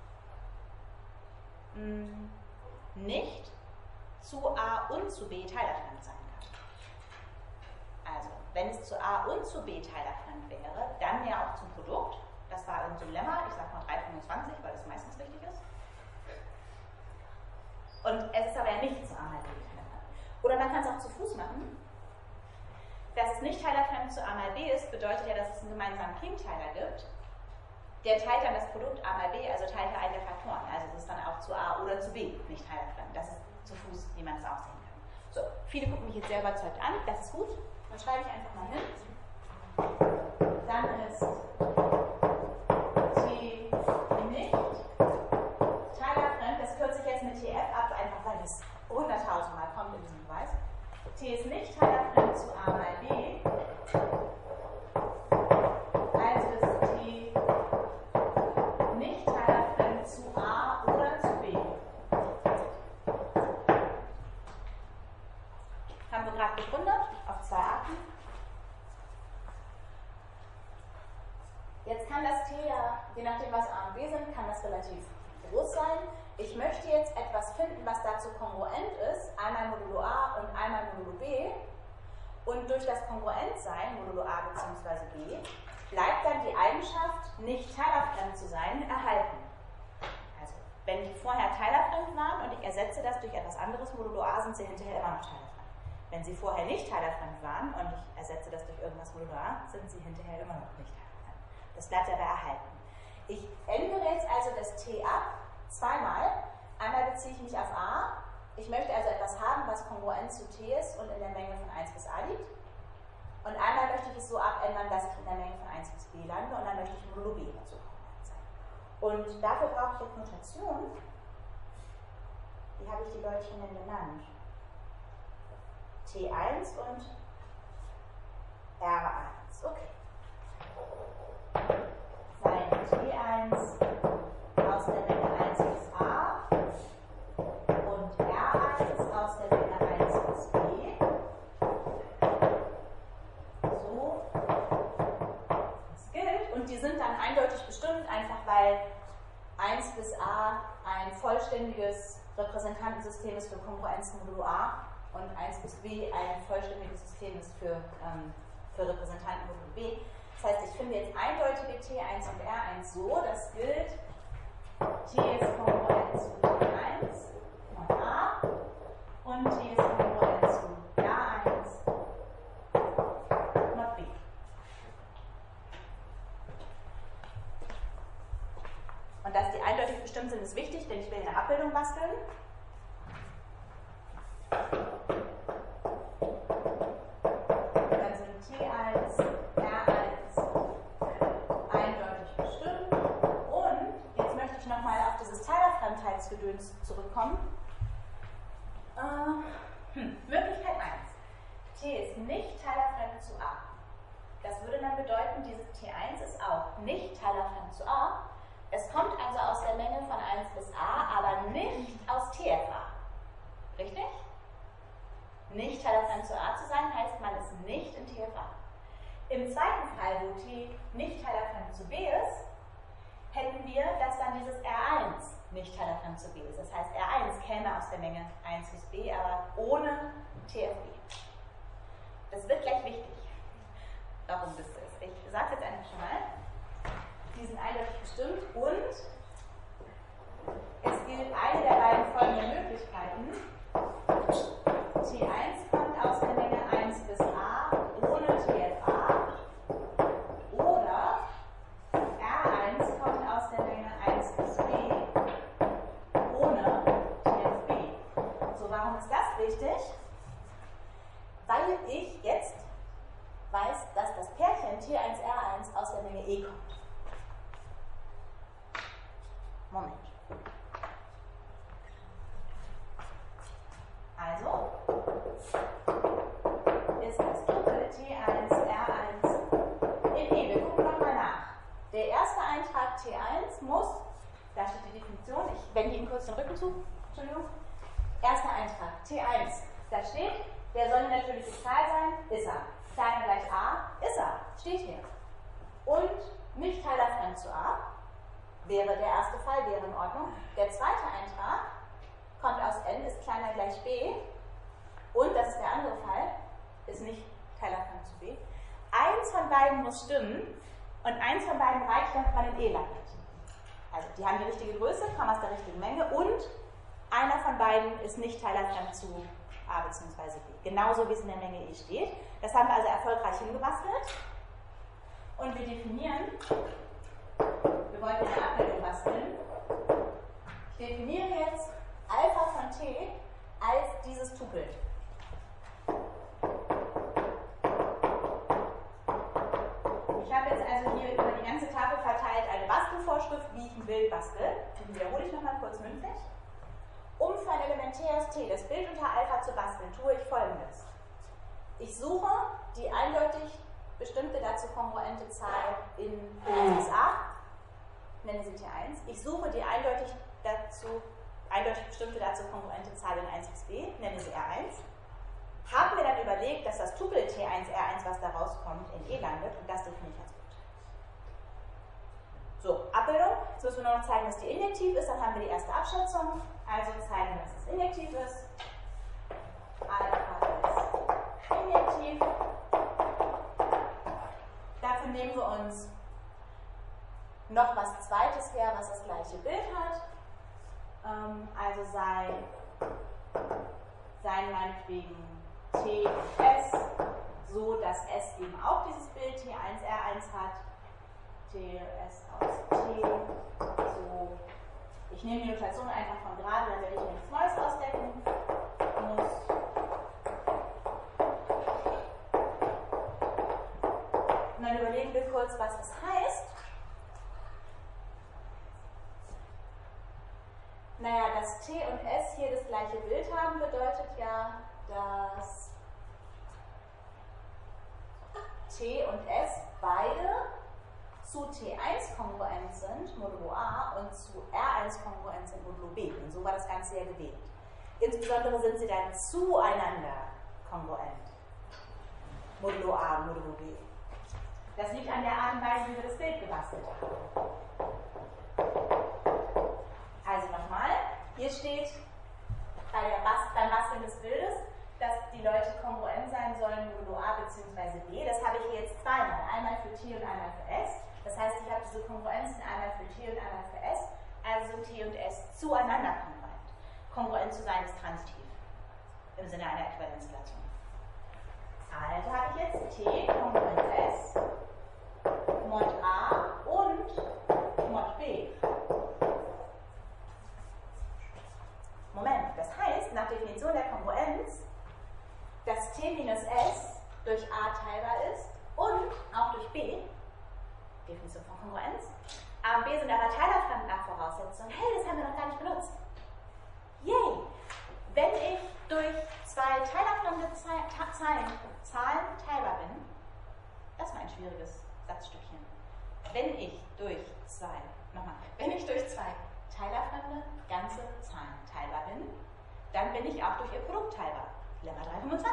mh, nicht zu a und zu b teilerfremd sein kann. Also, wenn es zu a und zu b teilerfremd wäre, dann ja auch zum Produkt. Das war ein Dilemma, ich sag mal drei Komma fünfundzwanzig, weil das meistens richtig ist. Und es ist aber ja nicht zu a mal b teilerfremd. Oder man kann es auch zu Fuß machen. Dass es nicht teilerfremd zu a mal b ist, bedeutet ja, dass es einen gemeinsamen Primteiler gibt. Der teilt dann das Produkt a mal b, also teilt er einen der Faktoren. Also es ist dann auch zu a oder zu b nicht teilerfremd. Das ist zu Fuß, wie man es auch sehen kann. So, viele gucken mich jetzt sehr überzeugt an. Das ist gut. Dann schreibe ich einfach mal hin. Dann ist T nicht teilerfremd. Das kürze ich jetzt mit T F ab, einfach weil es hunderttausend Mal kommt in diesem Beweis. T ist nicht teilerfremd zu a mal b. Also ist T nicht teilerfremd zu a oder zu b. Haben wir gerade begründet, auf zwei Arten. Jetzt kann das T ja, je nachdem was a und b sind, kann das relativ groß sein. Ich möchte jetzt etwas finden, was dazu kongruent ist, einmal modulo a und einmal modulo b. Und durch das Kongruentsein, modulo a bzw. b, bleibt dann die Eigenschaft, nicht teilerfremd zu sein, erhalten. Also, wenn die vorher teilerfremd waren und ich ersetze das durch etwas anderes, modulo a, sind sie hinterher immer noch teilerfremd. Wenn sie vorher nicht teilerfremd waren und ich ersetze das durch irgendwas modulo a, sind sie hinterher immer noch nicht teilerfremd. Das bleibt dabei erhalten. Ich ändere jetzt also das T ab, zweimal. Einmal beziehe ich mich auf a. Ich möchte also etwas haben, was kongruent zu t ist und in der Menge von eins bis a liegt. Und einmal möchte ich es so abändern, dass ich in der Menge von eins bis b lande und dann möchte ich modulo b dazu kongruent sein. Und dafür brauche ich jetzt Notation. Wie habe ich die Leutchen denn genannt? T eins und R eins. Okay. Sein T eins aus der Menge eins bis a und R eins aus der Menge eins bis b. So. Das gilt. Und die sind dann eindeutig bestimmt, einfach weil eins bis a ein vollständiges Repräsentantensystem ist für Kongruenz modulo a und eins bis b ein vollständiges System ist für, ähm, für Repräsentanten modulo b. Das heißt, ich finde jetzt eindeutige T eins und R eins so, das gilt, T ist kongruent zu T eins von A und T ist kongruent zu R eins von B. Und dass die eindeutig bestimmt sind, ist wichtig, denn ich will eine Abbildung basteln. Dann sind T eins, R eins eindeutig bestimmt. Und jetzt möchte ich nochmal auf dieses Teilerfremdheitsgedöns zurückkommen. Äh, hm, Möglichkeit eins. T ist nicht teilerfremd zu A. Das würde dann bedeuten, dieses T eins ist auch nicht teilerfremd zu A. Es kommt also aus der Menge von eins bis a, aber nicht aus T F A. Richtig? nicht teilafremd zu A zu sein, heißt, man ist nicht in T F A. Im zweiten Fall, wo T nicht teilafremd zu B ist, hätten wir, dass dann dieses R eins nicht teilafremd zu B ist. Das heißt, R eins käme aus der Menge eins bis B, aber ohne T F B. Das wird gleich wichtig, warum das ist. Ich sage es jetzt einfach schon mal. Die sind eindeutig bestimmt und es gilt eine der beiden folgenden Möglichkeiten. T eins kommt aus der Menge eins bis A ohne T F A oder R eins kommt aus der Menge eins bis B ohne T F B. So, warum ist das wichtig? Weil ich jetzt weiß, dass das Pärchen T eins R eins aus der Menge E kommt. Moment. Also ist das Tupel T eins R eins in E. Wir gucken nochmal nach. Der erste Eintrag T eins muss, da steht die Definition, ich wende Ihnen kurz den Rücken zu, Entschuldigung. Erster Eintrag T eins, da steht, der soll eine natürliche Zahl sein, ist er. Kleiner gleich A, ist er, steht hier. Und nicht teilafremd zu A, wäre der erste Fall, wäre in Ordnung. Der zweite Eintrag kommt aus N, ist kleiner gleich B. Und, das ist der andere Fall, ist nicht teilafremd zu B. Eins von beiden muss stimmen und eins von beiden reicht, damit man in E landet. Also, die haben die richtige Größe, kommen aus der richtigen Menge und einer von beiden ist nicht teilafremd zu A bzw. B. Genauso wie es in der Menge E steht. Das haben wir also erfolgreich hingebastelt. Und wir definieren, wir wollten eine Abbildung basteln. Ich definiere jetzt Alpha von T als dieses Tupel. Ich habe jetzt also hier über die ganze Tafel verteilt eine Bastelvorschrift, wie ich ein Bild bastel. Die wiederhole ich nochmal kurz mündlich. Um für ein elementäres T das Bild unter Alpha zu basteln, tue ich Folgendes. Ich suche die eindeutig bestimmte dazu kongruente Zahl in eins bis A, nenne sie T eins. Ich suche die eindeutig, dazu, eindeutig bestimmte dazu kongruente Zahl in eins bis B, nenne sie R eins. Haben wir dann überlegt, dass das Tupel T eins R eins, was da rauskommt, in E landet und das definiere ich als Bild. So, Abbildung. Jetzt müssen wir nur noch zeigen, dass die injektiv ist, dann haben wir die erste Abschätzung. Also zeigen, dass es injektiv ist. Alpha ist injektiv. Dafür nehmen wir uns noch was Zweites her, was das gleiche Bild hat. Ähm, also sei, sei meinetwegen T und S, so dass S eben auch dieses Bild T eins R eins hat. T S aus T, so. Ich nehme die Notation einfach von gerade, damit ich mir nichts Neues ausdenken muss. Und dann überlegen wir kurz, was das heißt. Naja, dass T und S hier das gleiche Bild haben, bedeutet ja, dass T und S beide zu T eins kongruent sind, modulo A, und zu R eins kongruent sind, modulo B. Und so war das Ganze ja gewählt. Insbesondere sind sie dann zueinander kongruent, modulo A und modulo B. Das liegt an der Art und Weise, wie wir das Bild gebastelt haben. Also nochmal, hier steht bei der Bast beim Basteln des Bildes, dass die Leute kongruent sein sollen, modulo A bzw. B. Das habe ich hier jetzt zweimal, einmal für T und einmal für S. Das heißt, ich habe diese Kongruenzen einmal für T und einmal für S, also sind T und S zueinander kongruent. Kongruent zu sein ist transitiv, im Sinne einer Äquivalenzrelation. Also habe ich jetzt T kongruent S, Mod A und Mod B. Moment, das heißt, nach Definition der Kongruenz, dass T minus S durch A teilbar ist und auch durch B, Definition von Kongruenz. A und B sind aber teilafremd nach Voraussetzung. Hey, das haben wir noch gar nicht benutzt. Yay! Wenn ich durch zwei teilafremde Zahlen, Zahlen teilbar bin, das war ein schwieriges Satzstückchen. Wenn ich durch zwei, nochmal, wenn ich durch zwei teilafremde ganze Zahlen teilbar bin, dann bin ich auch durch ihr Produkt teilbar. Lemma drei Komma fünfundzwanzig.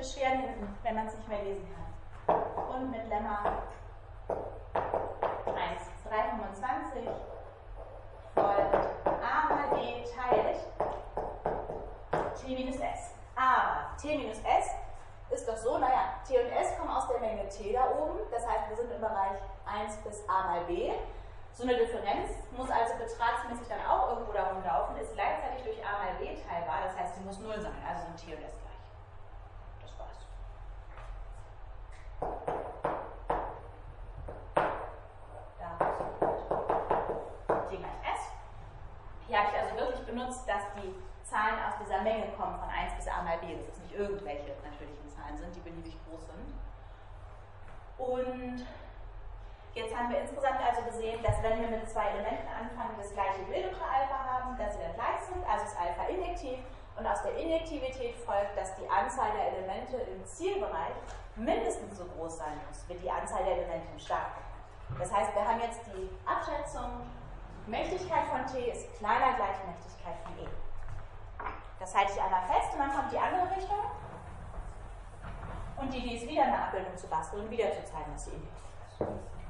beschweren hinten, wenn man es nicht mehr lesen kann. Und mit Lemma eins, drei Komma fünfundzwanzig folgt a mal b teilt t minus s. Aber t minus s ist doch so, naja, t und s kommen aus der Menge t da oben, das heißt, wir sind im Bereich eins bis a mal b. So eine Differenz muss also betragsmäßig dann auch irgendwo darum laufen, ist gleichzeitig durch a mal b teilbar, das heißt, sie muss null sein, also sind t und s gleich. Das war's. Da t gleich s. Hier habe ich also wirklich benutzt, dass die Zahlen aus dieser Menge kommen von eins bis a mal b, dass es nicht irgendwelche natürlichen Zahlen sind, die beliebig groß sind. Und jetzt haben wir insgesamt also gesehen, dass wenn wir mit zwei Elementen anfangen, das gleiche Bild unter Alpha haben, dass sie dann gleich sind, also ist Alpha injektiv. Und aus der Injektivität folgt, dass die Anzahl der Elemente im Zielbereich mindestens so groß sein muss, wie die Anzahl der Elemente im Startbereich. Das heißt, wir haben jetzt die Abschätzung, Mächtigkeit von t ist kleiner gleich Mächtigkeit von e. Das halte ich einmal fest und dann kommt die andere Richtung. Und die Idee ist wieder eine Abbildung zu basteln und wieder zu zeigen, dass sie injektiv ist.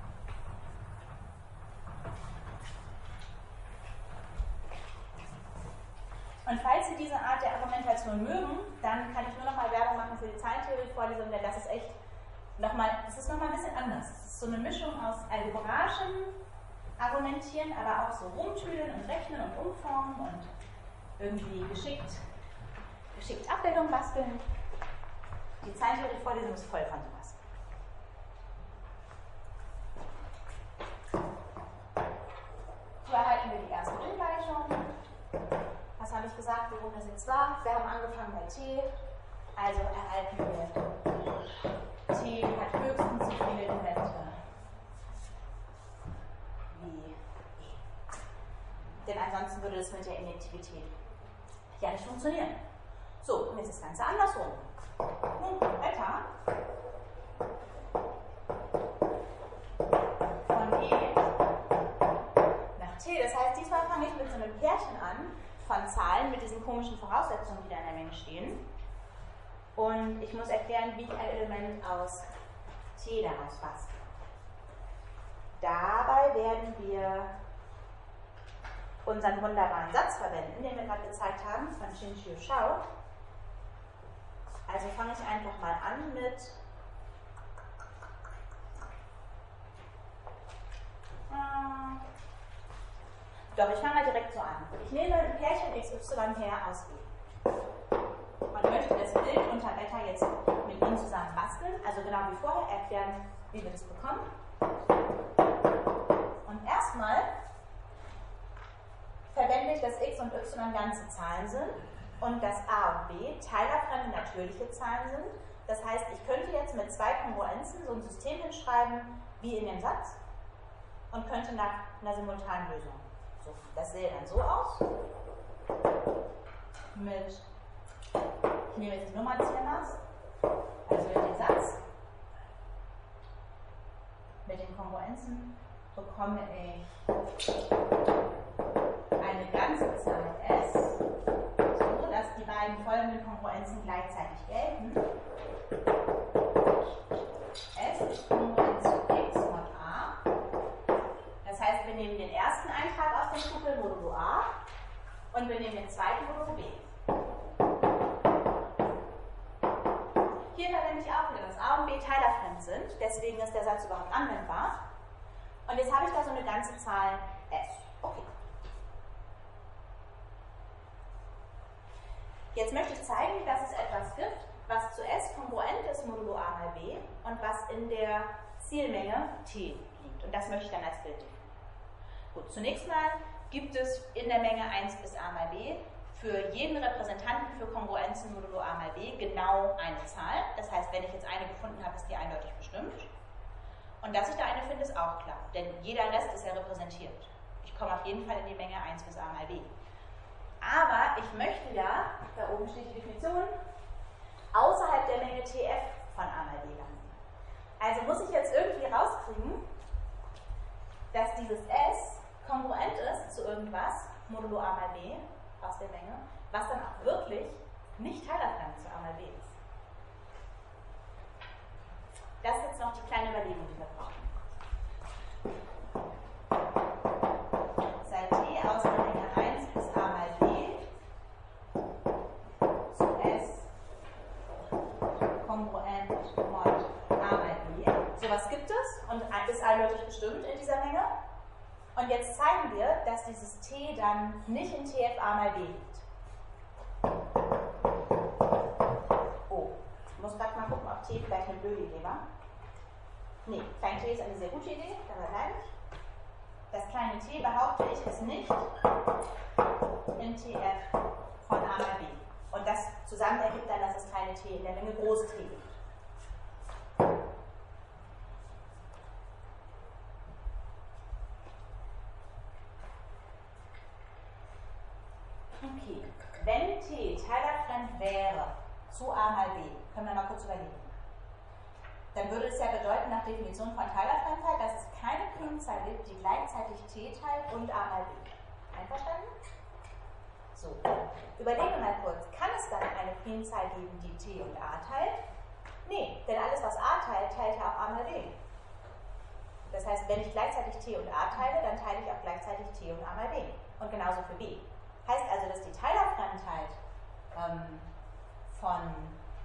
Und falls Sie diese Art der Argumentation mögen, dann kann ich nur noch mal Werbung machen für die Zahlentheorie-Vorlesung, denn das ist echt nochmal, das ist nochmal ein bisschen anders. Es ist so eine Mischung aus algebraischem Argumentieren, aber auch so rumtüdeln und rechnen und umformen und irgendwie geschickt, geschickt Abbildung basteln. Die Zahlentheorie-Vorlesung ist voll von sowas. So erhalten wir die erste Ungleichung. Was habe ich gesagt, worum das jetzt war? Wir haben angefangen bei t, also erhalten wir t hat höchstens so viele Elemente wie e. Denn ansonsten würde das mit der Injektivität ja nicht funktionieren. So, und jetzt ist das Ganze andersrum. Nun kommt Beta von e nach t. Das heißt, diesmal fange ich mit so einem Pärchen an von Zahlen mit diesen komischen Voraussetzungen, die da in der Menge stehen. Und ich muss erklären, wie ich ein Element aus t daraus bastle. Dabei werden wir unseren wunderbaren Satz verwenden, den wir gerade gezeigt haben, von Xin-Chiu Shao. Also fange ich einfach mal an mit äh, Doch, ich fange mal direkt so an. Ich nehme ein Pärchen x y her aus E. Und möchte das Bild unter Beta jetzt mit Ihnen zusammen basteln, also genau wie vorher erklären, wie wir das bekommen. Und erstmal verwende ich, dass x und y ganze Zahlen sind und dass a und b teilerfremde natürliche Zahlen sind. Das heißt, ich könnte jetzt mit zwei Kongruenzen so ein System hinschreiben wie in dem Satz und könnte nach einer simultanen Lösung suchen. Das sähe dann so aus. Mit, ich nehme jetzt die Nummerzählmaß, also den Satz. Mit den Kongruenzen bekomme ich eine ganze Zahl s, so dass die beiden folgenden Kongruenzen gleichzeitig gelten. S ist Kongruenz zu x mod a. Das heißt, wir nehmen den ersten Eintrag aus dem Tupel modulo a und wir nehmen den zweiten modulo b. Hier verwende ich auch wieder, dass a und b teilerfremd sind, deswegen ist der Satz überhaupt anwendbar. Und jetzt habe ich da so eine ganze Zahl s. Okay. Jetzt möchte ich zeigen, dass es etwas gibt, was zu S kongruent ist modulo a mal b und was in der Zielmenge t liegt. Und das möchte ich dann als Bild definieren. Gut, zunächst mal gibt es in der Menge eins bis a mal b für jeden Repräsentanten für Kongruenzen modulo a mal b genau eine Zahl. Das heißt, wenn ich jetzt eine gefunden habe, ist die eindeutig bestimmt. Und dass ich da eine finde, ist auch klar, denn jeder Rest ist ja repräsentiert. Ich komme auf jeden Fall in die Menge eins bis a mal b. Aber ich möchte ja, da oben steht die Definition, außerhalb der Menge T F von a mal b landen. Also muss ich jetzt irgendwie rauskriegen, dass dieses S kongruent ist zu irgendwas, modulo a mal b aus der Menge, was dann auch wirklich nicht teilerfremd zu a mal b ist. es und ist eindeutig bestimmt in dieser Menge. Und jetzt zeigen wir, dass dieses T dann nicht in T F A mal B liegt. Oh, ich muss gerade mal gucken, ob T vielleicht eine blöde Idee war. Nee, klein t ist eine sehr gute Idee, dabei bleibe ich. Das kleine t, behaupte ich, ist nicht in T F von A mal B. Und das zusammen ergibt dann, dass das kleine t in der Menge groß T liegt. Okay, wenn T teilerfremd wäre zu A mal B, können wir mal kurz überlegen. Dann würde es ja bedeuten, nach Definition von Teilerfremdheit, dass es keine Primzahl gibt, die gleichzeitig T teilt und A mal B. Einverstanden? So, überlegen wir mal kurz, kann es dann eine Primzahl geben, die T und A teilt? Nee, denn alles, was A teilt, teilt ja auch A mal B. Das heißt, wenn ich gleichzeitig T und A teile, dann teile ich auch gleichzeitig T und A mal B. Und genauso für B. Heißt also, dass die Teilerfremdheit ähm, von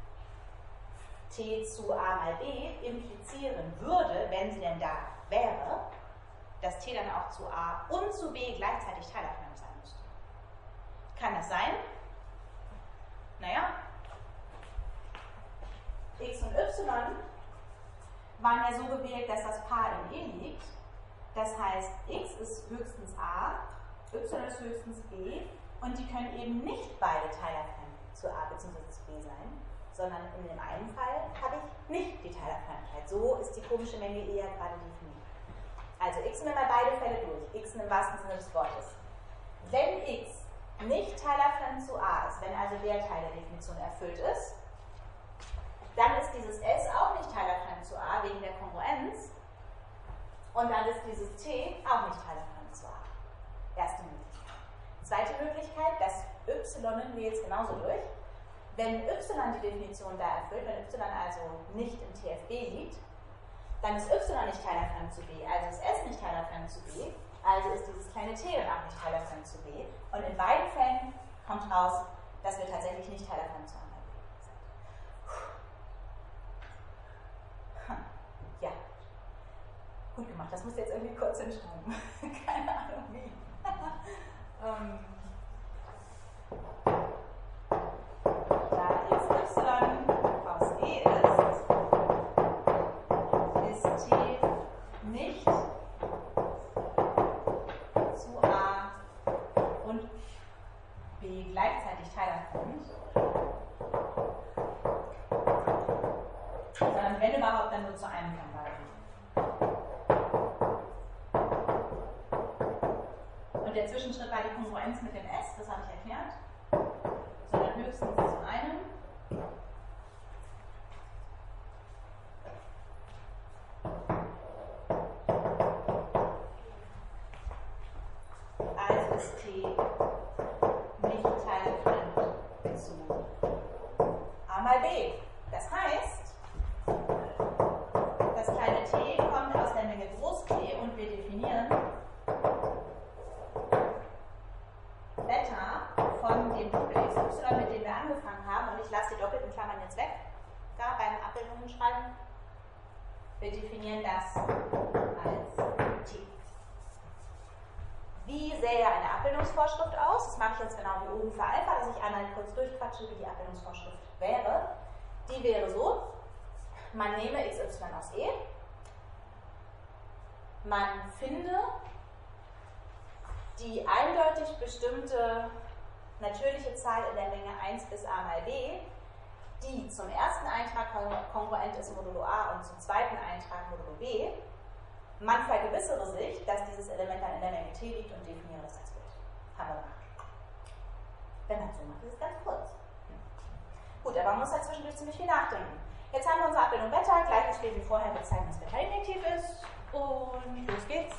T zu A mal B implizieren würde, wenn sie denn da wäre, dass T dann auch zu A und zu B gleichzeitig teilerfremd sein müsste. Kann das sein? Naja, X und Y waren ja so gewählt, dass das Paar in E liegt. Das heißt, X ist höchstens A, Y ist höchstens B und die können eben nicht beide teilerfremd zu A bzw. zu B sein, sondern in dem einen Fall habe ich nicht die Teilerfremdheit. So ist die komische Menge eher gerade definiert. Also x nehmen wir beide Fälle durch, x im wahrsten Sinne des Wortes. Wenn x nicht teilerfremd zu A ist, wenn also der Teil der Definition erfüllt ist, dann ist dieses S auch nicht teilerfremd zu A wegen der Kongruenz und dann ist dieses T auch nicht teilerfremd zu A. Erste Möglichkeit. Zweite Möglichkeit, das Y nehmen wir jetzt genauso durch. Wenn Y die Definition da erfüllt, wenn Y also nicht im T F B liegt, dann ist Y nicht teilerfremd zu B, also ist S nicht teilerfremd zu B, also ist dieses kleine t dann auch nicht teilerfremd zu B. Und in beiden Fällen kommt raus, dass wir tatsächlich nicht teilerfremd zu A mal B sind. Hm. Ja, gut gemacht, das muss jetzt irgendwie kurz hinschreiben. Keine Ahnung wie. ähm. Da jetzt y aus E ist, ist t nicht zu A und B gleichzeitig teilerfremd, sondern wenn überhaupt dann nur zu einem von beiden. Und der Zwischenschritt war die Kongruenz mit dem S, das habe ich erklärt. Sondern höchstens zu einem. Also ist T nicht teilfremd zu A mal B. Das heißt, das kleine t kommt aus der Menge Groß T und wir definieren Beta von dem Doppel X Y, mit dem wir angefangen haben, und ich lasse die doppelten Klammern jetzt weg, da beim Abbildungen schreiben. Wir definieren das als T. Wie sähe eine Abbildungsvorschrift aus? Das mache ich jetzt genau wie oben für Alpha, dass ich einmal kurz durchquatsche, wie die Abbildungsvorschrift wäre. Die wäre so: Man nehme X Y aus E, man finde die eindeutig bestimmte natürliche Zahl in der Menge eins bis A mal B, die zum ersten Eintrag kongruent ist modulo A und zum zweiten Eintrag modulo B. Man vergewissere sich, dass dieses Element dann in der Menge T liegt und definiere das als Bild. Haben wir gemacht. Wenn man so macht, ist es ganz kurz. Gut, aber man muss halt zwischendurch ziemlich viel nachdenken. Jetzt haben wir unsere Abbildung Beta, gleiches Spiel wie vorher, wir zeigen, dass Beta injektiv ist. Und los geht's.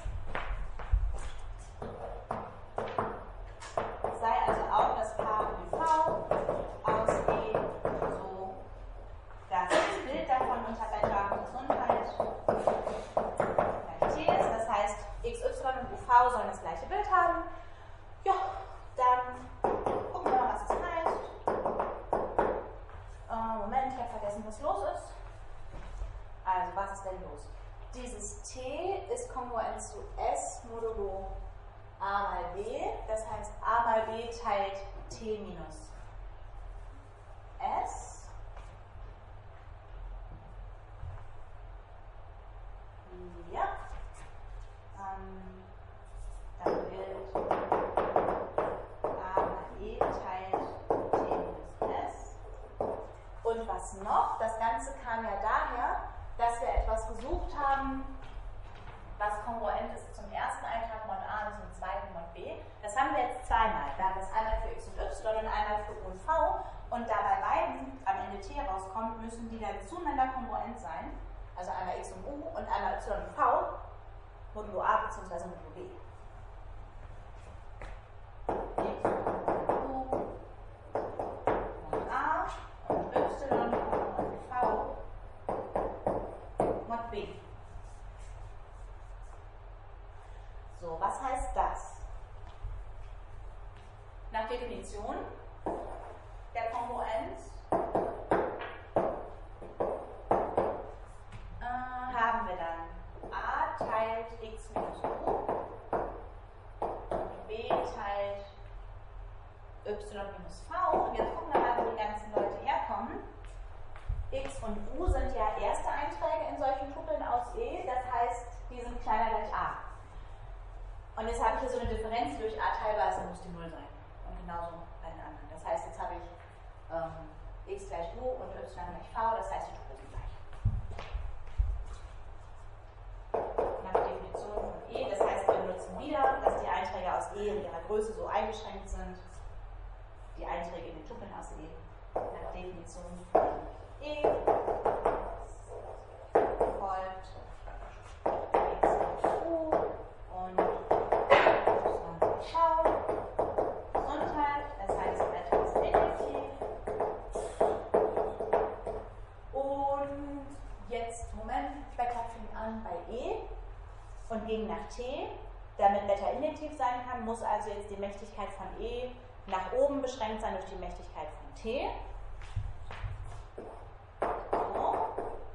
Sei also auch das Paar U V aus E so, dass das Bild davon unter Beta Gesundheit gleich T ist. Das heißt, X Y und U V sollen das gleiche Bild haben. Ja, dann gucken wir mal, was das heißt. Äh, Moment, ich habe vergessen, was los ist. Also, was ist denn los? dieses T ist kongruent zu S modulo a mal b, das heißt a mal b teilt T minus S. Ja. Ähm, dann gilt a mal e teilt T minus S. Und was noch? Das Ganze kam ja daher, dass wir etwas gesucht haben, was kongruent ist zum ersten Eintrag Mod A und zum zweiten Mod B. Das haben wir jetzt zweimal. Wir haben das einmal für x und y und einmal für u und v. Und da bei beiden am Ende t rauskommt, müssen die dann zueinander kongruent sein. Also einmal x und u und einmal y und v, modulo a bzw. modulo b. X und u, Mod a und y und v, Mod b. So, was heißt das? Nach Definition der Kongruenz äh, haben wir dann a teilt x minus u und b teilt y minus v. Und jetzt gucken wir mal, wo die ganzen Leute herkommen. X und u sind ja erste Einträge in solchen Tupeln aus E, das heißt, die sind kleiner gleich a. Und jetzt habe ich hier so eine Differenz durch a teilbar, dann muss die null sein. Und genauso bei den anderen. Das heißt, jetzt habe ich ähm, x gleich u und y gleich v, das heißt, die Tupel sind gleich. Nach Definition von E, das heißt, wir nutzen wieder, dass die Einträge aus E in ihrer Größe so eingeschränkt sind. Die Einträge in den Tupeln aus E. Nach Definition von E folgt x gleich u und Schau, Gesundheit, das heißt Wetter ist effektiv. Und jetzt, Moment, Wetter fing an bei E und ging nach T. Damit Wetter injektiv sein kann, muss also jetzt die Mächtigkeit von E nach oben beschränkt sein durch die Mächtigkeit von T. So.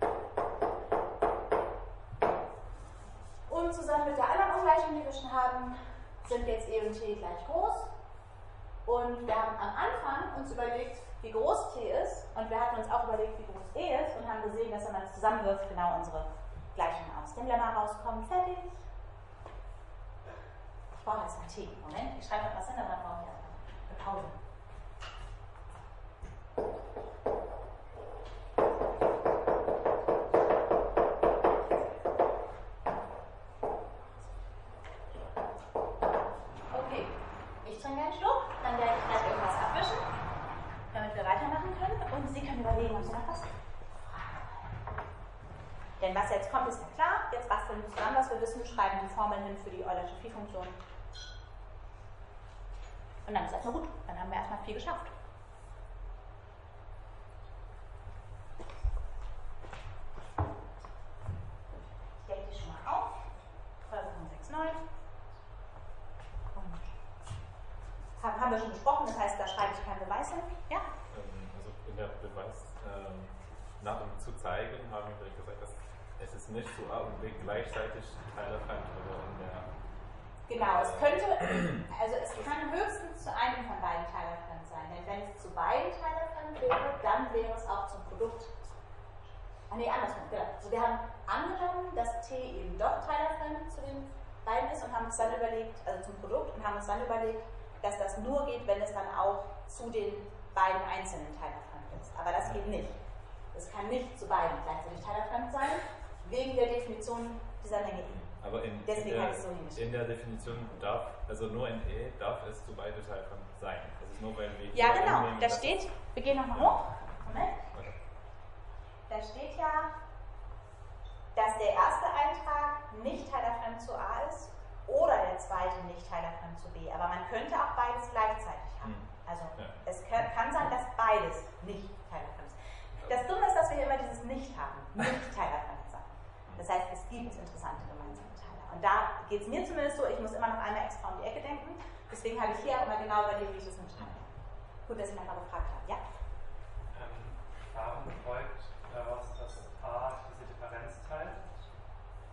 Und zusammen mit der anderen Ungleichung, die wir schon haben, sind jetzt E und T gleich groß. Und wir haben am Anfang uns überlegt, wie groß T ist. Und wir hatten uns auch überlegt, wie groß E ist. Und haben gesehen, dass wenn man es zusammenwirft, genau unsere Gleichung aus dem Lemma rauskommt. Fertig. Ich brauche jetzt mal T. Moment, ich schreibe noch was hin, aber dann brauche ich erstmal eine Pause. Okay, ich trinke einen Schluck, dann werde ich gleich irgendwas abwischen, damit wir weitermachen können. Und Sie können überlegen, ob Sie noch was fragen. Denn was jetzt kommt, ist ja klar. Jetzt basteln wir zusammen, was wir wissen, schreiben die Formeln hin für die Eulersche Phi-Funktion. Und dann ist erstmal gut. Dann haben wir erstmal viel geschafft. Ich decke die schon mal auf. Folge von sechs Komma neun. Und haben wir schon besprochen, das heißt, da schreibe ich keinen Beweis hin. Ja? Also in der Beweis ähm, nach dem zu zeigen, haben wir gesagt, dass es ist nicht zu A und B gleichzeitig teilerfremd oder in der. Genau, es könnte, also es kann höchstens zu einem von beiden teilerfremd sein, denn wenn es zu beiden teilerfremd wäre, dann wäre es auch zum Produkt. Ah ne, andersrum, genau. Also wir haben angenommen, dass T eben doch teilerfremd zu den beiden ist und haben uns dann überlegt, also zum Produkt, und haben uns dann überlegt, dass das nur geht, wenn es dann auch zu den beiden einzelnen teilerfremd ist. Aber das geht nicht. Es kann nicht zu beiden gleichzeitig teilerfremd sein, wegen der Definition dieser Menge I. Aber in, Deswegen in, der, so in der Definition darf, also nur in E, darf es zu beiden teilfremd sein. Das ist nur, weil wir ja, hier genau. annehmen, Da steht, wir gehen nochmal hoch. Moment. Okay. Da steht ja, dass der erste Eintrag nicht teilerfremd zu A ist oder der zweite nicht teilerfremd zu B. Aber man könnte auch beides gleichzeitig haben. Hm. Also Ja. es kann, kann sein, dass beides nicht teilerfremd ist. Das Dumme ist, dass wir hier immer dieses Nicht haben. Nicht teilerfremd sein. Das heißt, es gibt interessante gemeinsame Teiler. Und da geht es mir zumindest so, ich muss immer noch einmal extra um die Ecke denken. Deswegen habe ich hier auch immer genau überlegt, wie ich das entscheide. Gut, dass Sie mich mal gefragt haben. Ja? Ähm, warum folgt daraus, dass A diese Differenz teilt?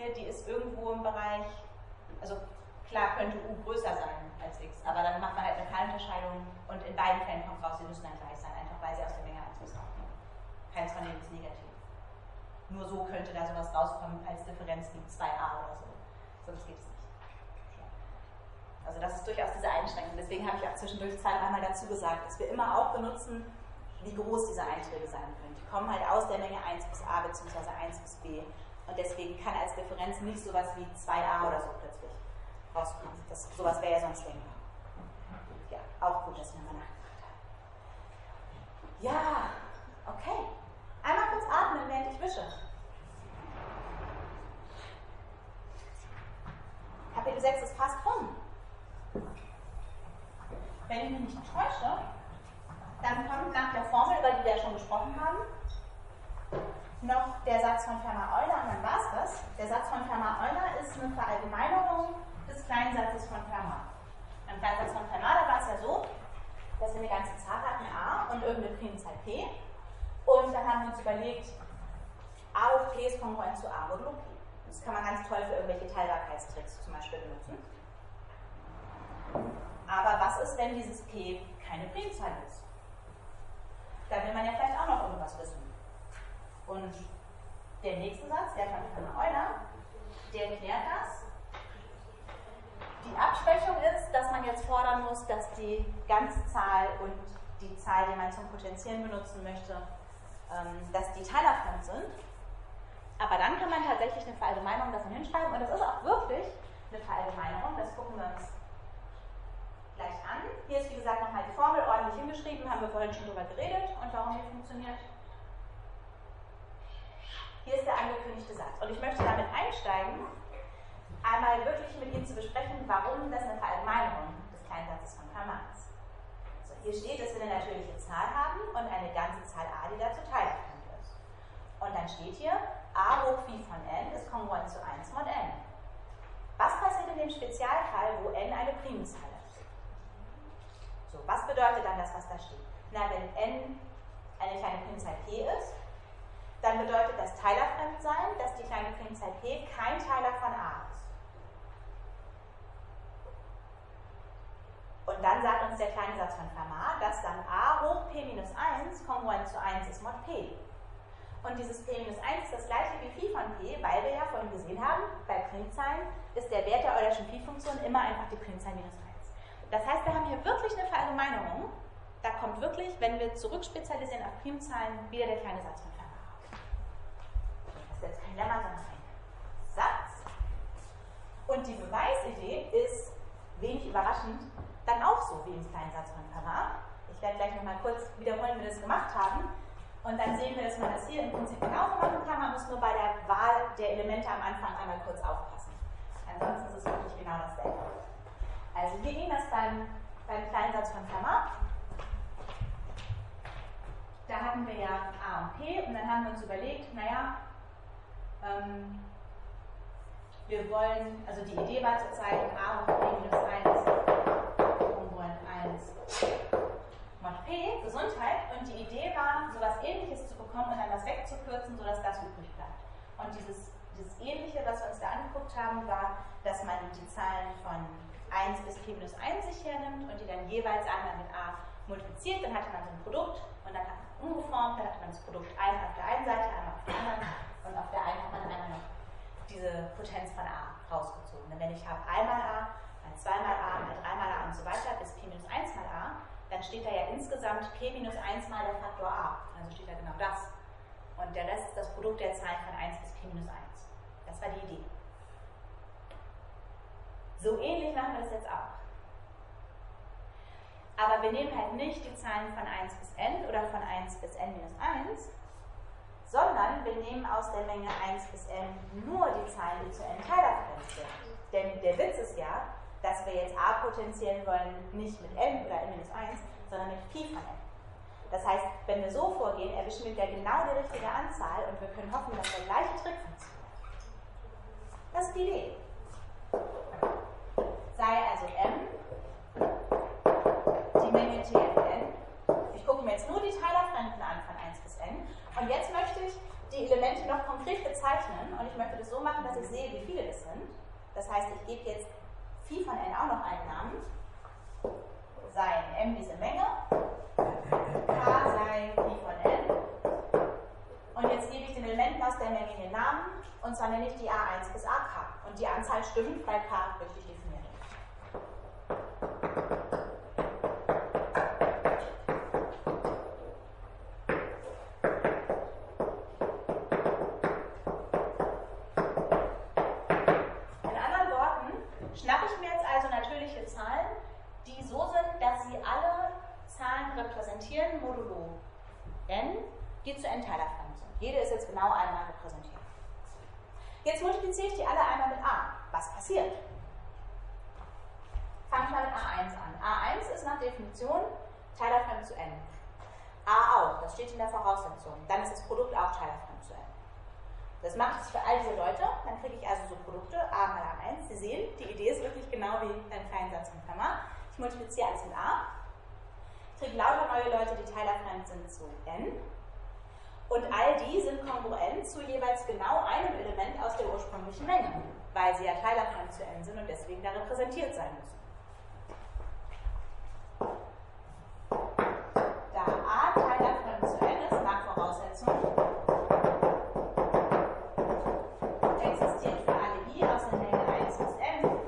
Menge, die ist irgendwo im Bereich, also klar könnte U größer sein als X, aber dann macht man halt eine Teilunterscheidung und in beiden Fällen kommt raus, sie müssen dann gleich sein, einfach weil sie aus der Menge eins bis rauskommen. Keins von denen ist negativ. Nur so könnte da sowas rauskommen als Differenz wie zwei a oder so. Sonst geht es nicht. Also das ist durchaus diese Einschränkung. Deswegen habe ich auch zwischendurch zwei, dreimal dazu gesagt, dass wir immer auch benutzen, wie groß diese Einträge sein können. Die kommen halt aus der Menge eins bis a bzw. eins bis b. Und deswegen kann als Differenz nicht sowas wie zwei a oder so plötzlich rauskommen. Das, sowas wäre ja sonst denkbar. Ja, auch gut, dass wir mal nachgedacht haben. Ja, okay. Einmal kurz atmen, während ich wische. Kapitel sechs ist fast rum. Wenn ich mich nicht täusche, dann kommt nach der Formel, über die wir ja schon gesprochen haben, noch der Satz von Fermat-Euler und dann war es das. Der Satz von Fermat-Euler ist eine Verallgemeinerung des Kleinsatzes von Fermat. Beim Kleinsatz von Fermat, da war es ja so, dass wir eine ganze Zahl hatten, a, und irgendeine Primzahl p. Und dann haben wir uns überlegt, a hoch p ist kongruent zu a modulo p. Das kann man ganz toll für irgendwelche Teilbarkeitstricks zum Beispiel benutzen. Aber was ist, wenn dieses p keine Primzahl ist? Da will man ja vielleicht auch noch irgendwas wissen. Und der nächste Satz, der von Fermat-Euler, der erklärt das. Die Abschwächung ist, dass man jetzt fordern muss, dass die ganze Zahl und die Zahl, die man zum Potenzieren benutzen möchte, ähm, dass die teilerfremd sind. Aber dann kann man tatsächlich eine Verallgemeinerung davon hinschreiben. Und das ist auch wirklich eine Verallgemeinerung. Das gucken wir uns gleich an. Hier ist, wie gesagt, nochmal die Formel ordentlich hingeschrieben. Haben wir vorhin schon drüber geredet und warum die funktioniert. Hier ist der angekündigte Satz. Und ich möchte damit einsteigen, einmal wirklich mit Ihnen zu besprechen, warum das eine Verallgemeinerung des Kleinsatzes von Fermat ist. Also hier steht, dass wir eine natürliche Zahl haben und eine ganze Zahl a, die dazu teilfremd ist. Und dann steht hier, a hoch phi von n ist kongruent zu eins mod n. Was passiert in dem Spezialfall, wo n eine Primzahl ist? So, was bedeutet dann das, was da steht? Na, wenn n eine kleine Primzahl p ist, dann bedeutet das Teilerfremdsein, dass die kleine Primzahl p kein Teiler von a ist. Und dann sagt uns der kleine Satz von Fermat, dass dann a hoch p minus eins kongruent zu eins ist mod p. Und dieses p minus eins ist das gleiche wie phi von p, weil wir ja vorhin gesehen haben, bei Primzahlen ist der Wert der Eulerschen Phi-Funktion immer einfach die Primzahl minus eins. Das heißt, wir haben hier wirklich eine Verallgemeinerung. Da kommt wirklich, wenn wir zurückspezialisieren auf Primzahlen, wieder der kleine Satz von Fermat. Das ist jetzt kein Lemma, sondern ein Satz. Und die Beweisidee ist, wenig überraschend, dann auch so wie im kleinen Satz von Fermat. Ich werde gleich nochmal kurz wiederholen, wie wir das gemacht haben. Und dann sehen wir, dass man das hier im Prinzip genauso machen kann. Man muss nur bei der Wahl der Elemente am Anfang einmal kurz aufpassen. Ansonsten ist es wirklich genau dasselbe. Also hier ging das beim, beim kleinen Satz von Fermat. Da hatten wir ja a und p und dann haben wir uns überlegt, naja, ähm, wir wollen, also die Idee war zu zeigen, a hoch p minus eins kongruent eins mod p, Gesundheit, und die Idee war, sowas Ähnliches zu bekommen und dann das wegzukürzen, sodass das übrig bleibt. Und dieses, dieses Ähnliche, was wir uns da angeguckt haben, war, dass man die Zahlen von eins bis p minus eins sich hernimmt und die dann jeweils einmal mit a multipliziert, dann hatte man so ein Produkt und dann hat man umgeformt, dann hatte man das Produkt einmal auf der einen Seite, einmal auf der anderen und auf der einen hat man einmal noch diese Potenz von a rausgezogen. Denn wenn ich habe einmal a, mal zweimal a, mal dreimal a und so weiter bis p minus eins mal a, dann steht da ja insgesamt p minus eins mal der Faktor a. Also steht da genau das. Und der Rest ist das Produkt der Zahlen von eins bis p minus eins. Das war die Idee. So ähnlich machen wir das jetzt auch. Aber wir nehmen halt nicht die Zahlen von eins bis n oder von eins bis n minus eins, sondern wir nehmen aus der Menge eins bis n nur die Zahlen, die zu n teilerfremd sind. Denn der Witz ist ja, dass wir jetzt a potenzieren wollen, nicht mit n oder n minus eins, sondern mit phi von n. Das heißt, wenn wir so vorgehen, erwischen wir wieder genau die richtige Anzahl und wir können hoffen, dass der gleiche Trick funktioniert. Das ist die Idee. Sei also m die Menge T F n. Ich gucke mir jetzt nur die Teilerfremden an von eins bis n. Und jetzt möchte ich die Elemente noch konkret bezeichnen. zeichnen und ich möchte das so machen, dass ich sehe, wie viele es sind. Das heißt, ich gebe jetzt Phi von n auch noch einen Namen. Sei m diese Menge, k sei Phi von n. Und jetzt gebe ich den Elementen aus der Menge den Namen, und zwar nenne ich die a eins bis ak. Und die Anzahl stimmt, weil k richtig definiert ist. In anderen Worten schnappe ich mir jetzt also natürliche Zahlen, die so sind, dass sie alle Zahlen repräsentieren, modulo n, die zu n-teilerfremd sind. Jede ist jetzt genau einmal repräsentiert. Jetzt multipliziere ich die alle einmal mit a. Was passiert? Fange ich mal mit a eins an. a eins ist nach Definition teilerfremd zu n. a auch, das steht in der Voraussetzung. Dann ist das Produkt auch teilerfremd zu n. Das mache ich für all diese Leute. Dann kriege ich also so Produkte a mal a eins. Sie sehen, die Idee ist wirklich genau wie beim kleinen Satz in Klammer. Ich multipliziere alles mit a. Ich kriege lauter neue Leute, die teilerfremd sind zu n. Und all die sind kongruent zu jeweils genau einem Element aus der ursprünglichen Menge, weil sie ja teilerfremd zu n sind und deswegen da repräsentiert sein müssen. Da a teilerfremd zu n ist, nach Voraussetzung, existiert für alle i aus der Menge eins bis n,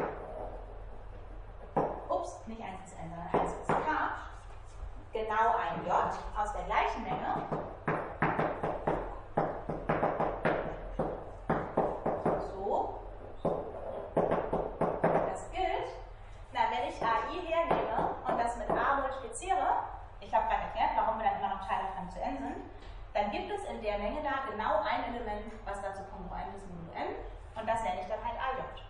ups, nicht eins bis n, sondern eins bis k, genau ein j aus der gleichen Menge, ich habe gerade erklärt, warum wir dann immer noch teilerfremd zu n sind, dann gibt es in der Menge da genau ein Element, was dazu kongruent ist, modulo n, und das nenne ich dann halt a j.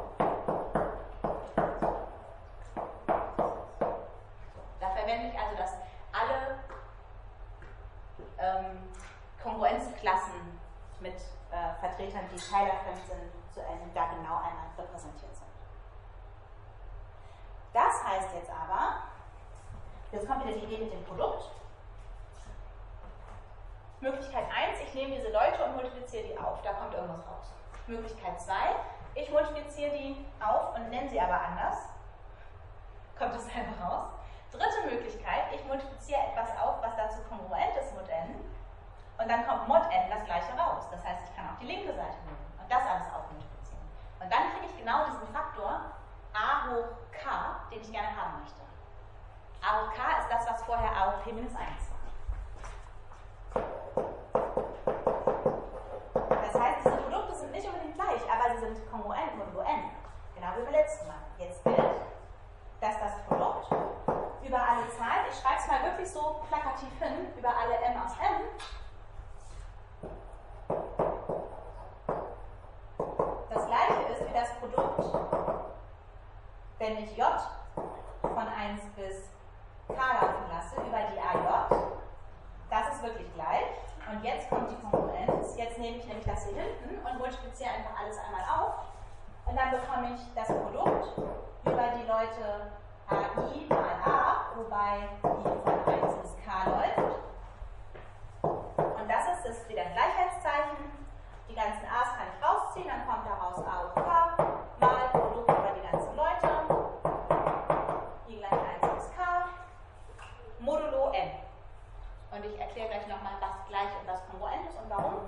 Da verwende ich also, dass alle ähm, Kongruenzklassen mit äh, Vertretern, die teilerfremd sind zu n, da genau einmal repräsentiert sind. Das heißt jetzt aber, jetzt kommt wieder die Idee mit dem Produkt. Möglichkeit eins, ich nehme diese Leute und multipliziere die auf. Da kommt irgendwas raus. Möglichkeit zwei, ich multipliziere die auf und nenne sie aber anders. Kommt das selber raus. Dritte Möglichkeit, ich multipliziere etwas auf, was dazu kongruent ist, mod n. Und dann kommt mod n das gleiche raus. Das heißt, ich kann auch die linke Seite nehmen und das alles aufmultiplizieren. Und dann kriege ich genau diesen Faktor a hoch k, den ich gerne haben möchte. A hoch k ist das, was vorher a hoch p minus eins war. Das heißt, diese Produkte sind nicht unbedingt gleich, aber sie sind kongruent modulo n. Genau wie beim letzten Mal. Jetzt gilt, dass das Produkt über alle Zahlen, ich schreibe es mal wirklich so plakativ hin, über alle m aus m, das gleiche ist wie das Produkt, wenn ich j von eins bis k laufen lasse, über die a j. Das ist wirklich gleich. Und jetzt kommt die Kongruenz. Jetzt nehme ich nämlich das hier hinten und multipliziere einfach alles einmal auf. Und dann bekomme ich das Produkt über die Leute ai mal a, wobei i von eins bis k läuft. Und das ist das wieder ein Gleichheitszeichen. Die ganzen a's kann ich rausziehen, dann kommt daraus a hoch k mal Produkt über die ganzen Leute. I gleich eins bis k. Modulo n. Und ich erkläre gleich nochmal, was gleich und was kongruent ist und warum.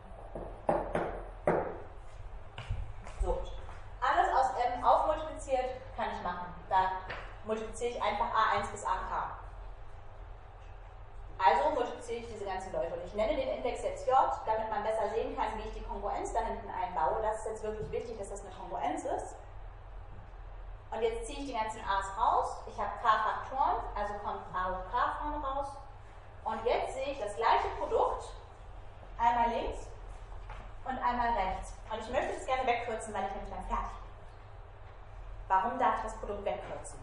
So. Alles aus m aufmultipliziert kann ich machen. Da multipliziere ich einfach a eins bis ak. Also multipliziere ich diese ganzen Leute. Und ich nenne den Index jetzt j, damit man besser sehen kann, wie ich die Kongruenz da hinten einbaue. Das ist jetzt wirklich wichtig, dass das eine Kongruenz ist. Und jetzt ziehe ich die ganzen a's raus. Ich habe k-Faktoren, also kommt a hoch k vorne raus. Und jetzt sehe ich das gleiche Produkt, einmal links und einmal rechts. Und ich möchte das gerne wegkürzen, weil ich nämlich dann fertig bin. Warum darf ich das Produkt wegkürzen?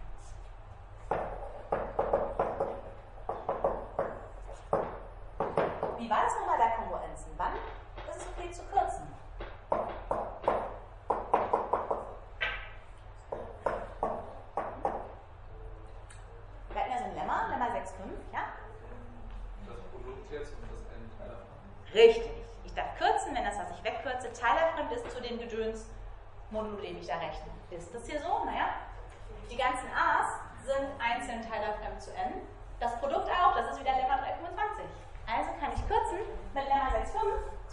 Wie war das nochmal bei Kongruenzen? Wann ist es okay zu kürzen? Wir hatten ja so ein Lemma, Lemma sechs Punkt fünf, ja? Das Produkt jetzt und das n-Teilerfremd. Richtig. Ich darf kürzen, wenn das modulo d, die ich da rechne. Ist das hier so? Naja, die ganzen a's sind einzeln teilerfremd zu n. Das Produkt auch, das ist wieder Lemma drei Komma fünfundzwanzig. Also kann ich kürzen mit Lemma sechs Komma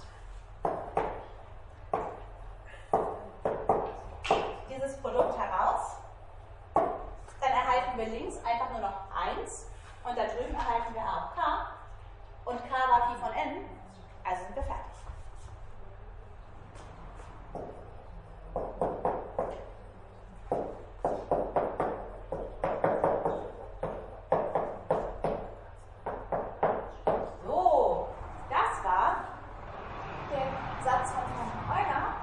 fünf dieses Produkt heraus. Dann erhalten wir links einfach nur noch eins und da drüben erhalten wir a auf k und k war Phi von n, also sind wir fertig. So, das war der Satz von Herrn Euler.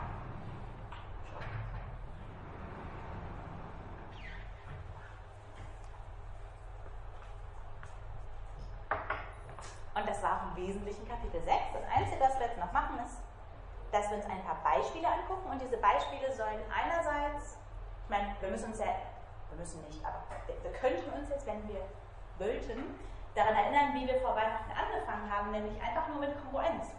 Und das war auch im Wesentlichen Kapitel sechs. Das Einzige, was wir jetzt noch machen, ist, dass wir uns ein paar Beispiele angucken. Und diese Beispiele sollen einerseits, ich meine, wir müssen uns ja, wir müssen nicht, aber wir, wir könnten uns jetzt, wenn wir wollten, daran erinnern, wie wir vor Weihnachten angefangen haben, nämlich einfach nur mit Kongruenz.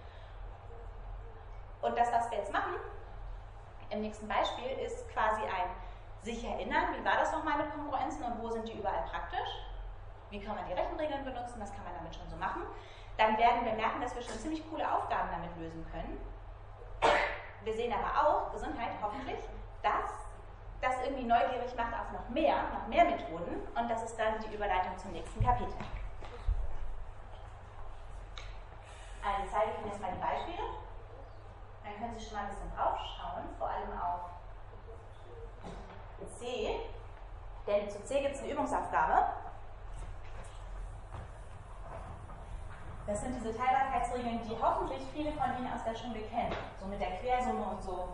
Und das, was wir jetzt machen, im nächsten Beispiel, ist quasi ein sich erinnern, wie war das nochmal mit Kongruenzen und wo sind die überall praktisch? Wie kann man die Rechenregeln benutzen? Was kann man damit schon so machen? Dann werden wir merken, dass wir schon ziemlich coole Aufgaben damit lösen können. Wir sehen aber auch, Gesundheit hoffentlich, dass das irgendwie neugierig macht auf noch mehr, noch mehr Methoden. Und das ist dann die Überleitung zum nächsten Kapitel. Also zeige ich Ihnen jetzt mal die Beispiele. Dann können Sie schon mal ein bisschen drauf schauen, vor allem auf C. Denn zu C gibt es eine Übungsaufgabe. Das sind diese Teilbarkeitsregeln, die hoffentlich viele von Ihnen aus der Schule kennen. So mit der Quersumme und so.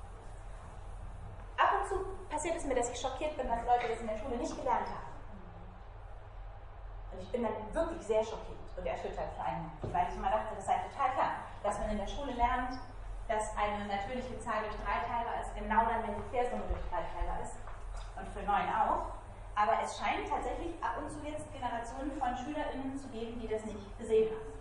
Ab und zu passiert es mir, dass ich schockiert bin, dass Leute das in der Schule nicht gelernt haben. Und ich bin dann wirklich sehr schockiert und erschüttert vor allem, weil ich immer dachte, das sei total klar, dass man in der Schule lernt, dass eine natürliche Zahl durch drei teilbar ist, genau dann, wenn die Quersumme durch drei teilbar ist. Und für neun auch. Aber es scheint tatsächlich ab und zu jetzt Generationen von SchülerInnen zu geben, die das nicht gesehen haben.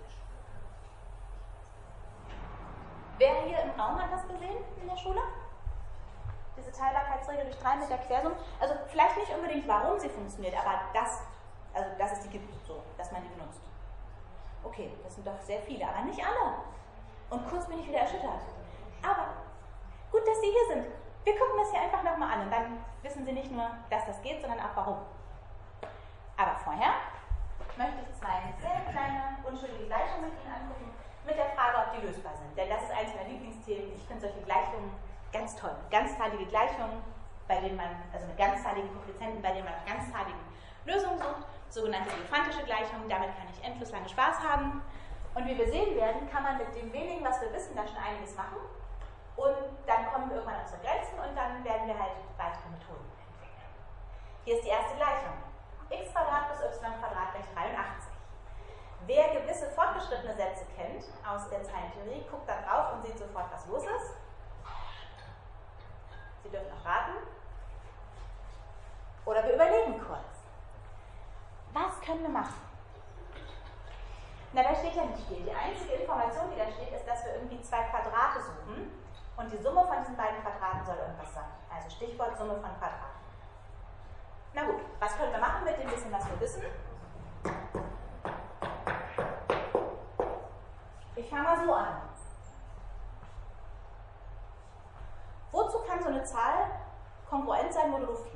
Wer hier im Raum hat das gesehen in der Schule? Diese Teilbarkeitsregel durch drei mit der Quersumme? Also vielleicht nicht unbedingt, warum sie funktioniert, aber das, also dass es die gibt, so, dass man die benutzt. Okay, das sind doch sehr viele, aber nicht alle. Und kurz bin ich wieder erschüttert. Aber gut, dass Sie hier sind. Wir gucken das hier einfach nochmal an und dann wissen Sie nicht nur, dass das geht, sondern auch warum. Aber vorher möchte ich zwei sehr kleine, unschuldige Gleichungen mit Ihnen angucken, mit der Frage, ob die lösbar sind. Denn das ist eines meiner Lieblingsthemen. Ich finde solche Gleichungen ganz toll. Ganzzahlige Gleichungen, bei denen man, also mit ganzzahligen Koeffizienten, bei denen man nach ganzzahligen Lösungen sucht. Sogenannte elefantische Gleichungen, damit kann ich endlos lange Spaß haben. Und wie wir sehen werden, kann man mit dem wenigen, was wir wissen, da schon einiges machen. Und dann kommen wir irgendwann an unsere Grenzen und dann werden wir halt weitere Methoden entwickeln. Hier ist die erste Gleichung. X Quadrat plus y Quadrat gleich dreiundachtzig. Wer gewisse fortgeschrittene Sätze kennt aus der Zahlentheorie, guckt da drauf und sieht sofort, was los ist. Sie dürfen auch raten. Oder wir überlegen kurz. Was können wir machen? Na, da steht ja nicht viel. Die einzige Information, die da steht, ist, dass wir irgendwie zwei Quadrate suchen. Und die Summe von diesen beiden Quadraten soll irgendwas sein. Also Stichwort Summe von Quadraten. Na gut, was können wir machen mit dem bisschen, was wir wissen? Ich fange mal so an. Wozu kann so eine Zahl kongruent sein modulo vier?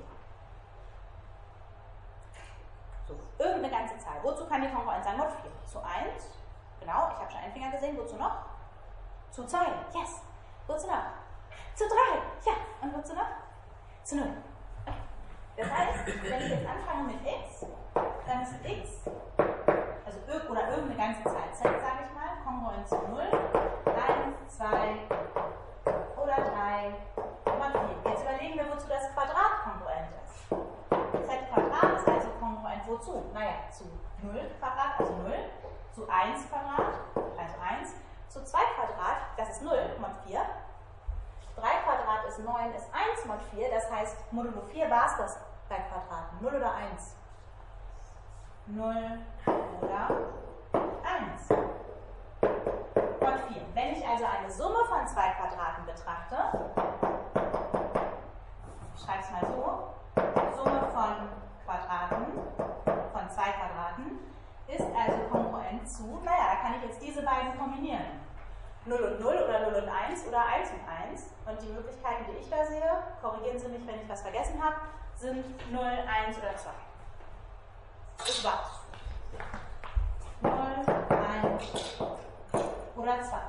So, irgendeine ganze Zahl. Wozu kann die kongruent sein? Mod vier. Zu eins. Genau, ich habe schon einen Finger gesehen. Wozu noch? Zu zwei. Yes. Wozu noch? Zu drei. Ja. Und wozu noch? Zu null. Okay. Das heißt, wenn ich jetzt anfange mit x, dann ist x, also ir oder irgendeine ganze Zahl z, sage ich mal, kongruent zu null, eins, zwei oder drei oder vier. Jetzt überlegen wir, wozu das Quadrat kongruent ist. Z Quadrat ist also kongruent wozu? Naja, zu null Quadrat, also null, zu eins Quadrat, also eins, zu zwei Quadrat, das ist null, mod vier. drei Quadrat ist neun, ist eins mod vier, das heißt, modulo vier war es das bei Quadraten. null oder eins? null oder eins. Mod vier. Wenn ich also eine Summe von zwei Quadraten betrachte, hinzu, naja, da kann ich jetzt diese beiden kombinieren. null und null oder null und eins oder eins und eins. Und die Möglichkeiten, die ich da sehe, korrigieren Sie mich, wenn ich was vergessen habe, sind null, eins oder zwei. Das war's. null, eins oder zwei.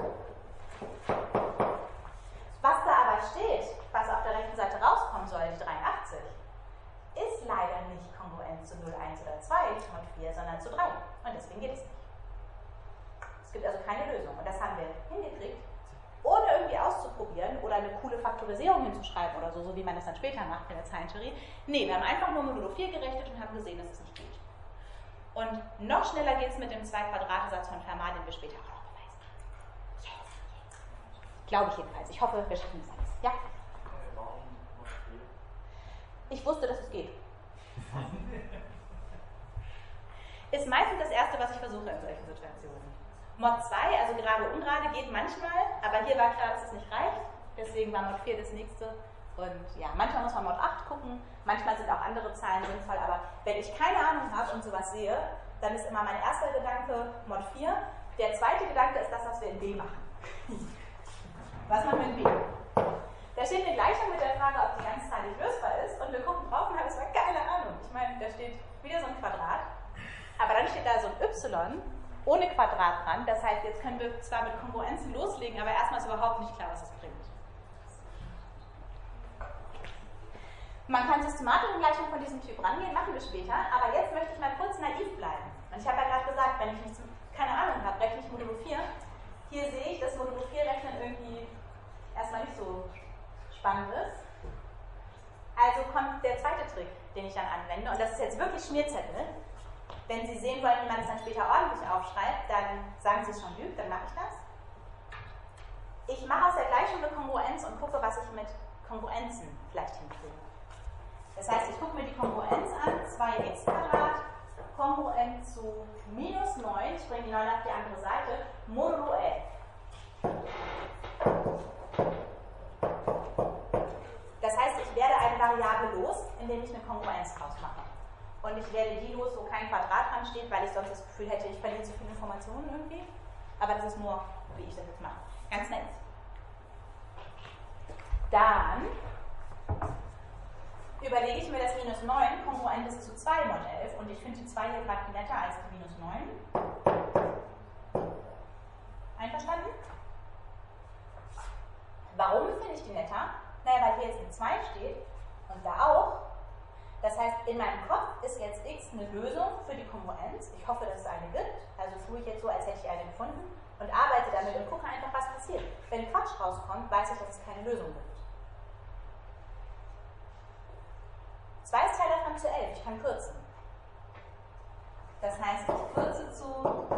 Was da aber steht, was auf der rechten Seite rauskommen soll, die dreiundachtzig, ist leider nicht kongruent zu null, eins oder zwei Mod vier, sondern zu drei. Und deswegen geht es nicht. Es gibt also keine Lösung. Und das haben wir hingekriegt, ohne irgendwie auszuprobieren oder eine coole Faktorisierung hinzuschreiben oder so, so wie man das dann später macht in der Zahlentheorie. Nee, wir haben einfach nur modulo vier gerechnet und haben gesehen, dass es nicht geht. Und noch schneller geht es mit dem zwei-Quadrate-Satz von Fermat, den wir später auch noch beweisen. Yes. Glaube ich jedenfalls. Ich hoffe, wir schaffen das alles. Ja? Ich wusste, dass es geht. Ist meistens das Erste, was ich versuche in solchen Situationen. Mod zwei, also gerade ungerade, geht manchmal, aber hier war klar, dass es nicht reicht. Deswegen war Mod vier das nächste. Und ja, manchmal muss man Mod acht gucken, manchmal sind auch andere Zahlen sinnvoll, aber wenn ich keine Ahnung habe und sowas sehe, dann ist immer mein erster Gedanke Mod vier. Der zweite Gedanke ist das, was wir in B machen. Was machen wir in B? Da steht eine Gleichung mit der Frage, ob die ganzzahlig lösbar ist, und wir gucken drauf und haben zwar keine Ahnung. Ich meine, da steht wieder so ein Quadrat, aber dann steht da so ein Y ohne Quadrat dran. Das heißt, jetzt können wir zwar mit Kongruenzen loslegen, aber erstmal ist überhaupt nicht klar, was es bringt. Man kann systematische Gleichungen von diesem Typ rangehen, machen wir später, aber jetzt möchte ich mal kurz naiv bleiben. Und ich habe ja gerade gesagt, wenn ich nicht, keine Ahnung habe, rechne ich modulo vier. Hier sehe ich, dass modulo vier rechnen irgendwie erstmal nicht so spannend ist. Also kommt der zweite Trick, den ich dann anwende, und das ist jetzt wirklich Schmierzettel. Wenn Sie sehen wollen, wie man es dann später ordentlich aufschreibt, dann sagen Sie es schon lügt, dann mache ich das. Ich mache aus der Gleichung eine Kongruenz und gucke, was ich mit Kongruenzen vielleicht hinkriege. Das heißt, ich gucke mir die Kongruenz an, zwei x Quadrat, kongruent zu minus neun, ich bringe die neun auf die andere Seite, modulo elf. Das heißt, ich werde eine Variable los, indem ich eine Kongruenz draus mache. Und ich werde die los, wo kein Quadrat dran steht, weil ich sonst das Gefühl hätte, ich verliere zu viele Informationen irgendwie. Aber das ist nur, wie ich das jetzt mache. Ganz nett. Dann überlege ich mir das minus neun kongruent ist zu zwei Mod elf, und ich finde die zwei hier gerade netter als die minus neun. Einverstanden? Warum finde ich die netter? Naja, weil hier jetzt eine zwei steht und da auch. Das heißt, in meinem Kopf ist jetzt x eine Lösung für die Kongruenz. Ich hoffe, dass es eine gibt. Also tue ich jetzt so, als hätte ich eine gefunden und arbeite damit und gucke einfach, was passiert. Wenn Quatsch rauskommt, weiß ich, dass es keine Lösung gibt. zwei ist Teil davon zu elf. Ich kann kürzen. Das heißt, ich kürze zu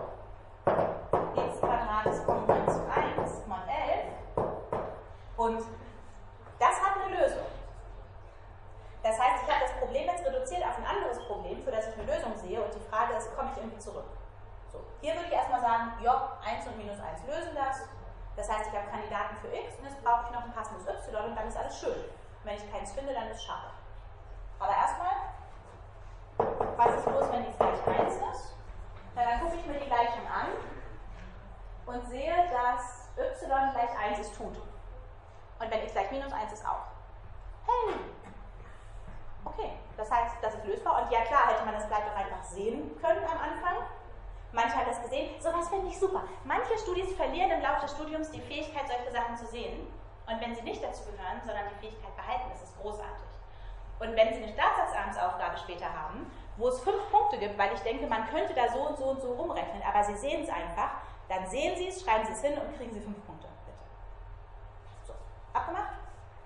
x Quadrat ist kongruent zu eins mod elf. Und das hat eine Lösung. Das heißt, ich habe das Problem jetzt reduziert auf ein anderes Problem, für das ich eine Lösung sehe, und die Frage ist, komme ich irgendwie zurück? So, hier würde ich erstmal sagen, ja, eins und minus eins lösen das. Das heißt, ich habe Kandidaten für x und jetzt brauche ich noch ein passendes y und dann ist alles schön. Und wenn ich keins finde, dann ist es schade. Aber erstmal, was ist los, wenn x gleich eins ist? Na, dann gucke ich mir die Gleichung an und sehe, dass y gleich eins ist tut. Und wenn x gleich minus eins ist auch. Hey! Okay, das heißt, das ist lösbar. Und ja klar, hätte man das gleich doch einfach sehen können am Anfang. Manche haben das gesehen. Sowas finde ich super. Manche Studis verlieren im Laufe des Studiums die Fähigkeit, solche Sachen zu sehen. Und wenn sie nicht dazu gehören, sondern die Fähigkeit behalten, ist es großartig. Und wenn Sie eine Staatsexamensaufgabe später haben, wo es fünf Punkte gibt, weil ich denke, man könnte da so und so und so rumrechnen, aber Sie sehen es einfach, dann sehen Sie es, schreiben Sie es hin und kriegen Sie fünf Punkte. Bitte. So, abgemacht?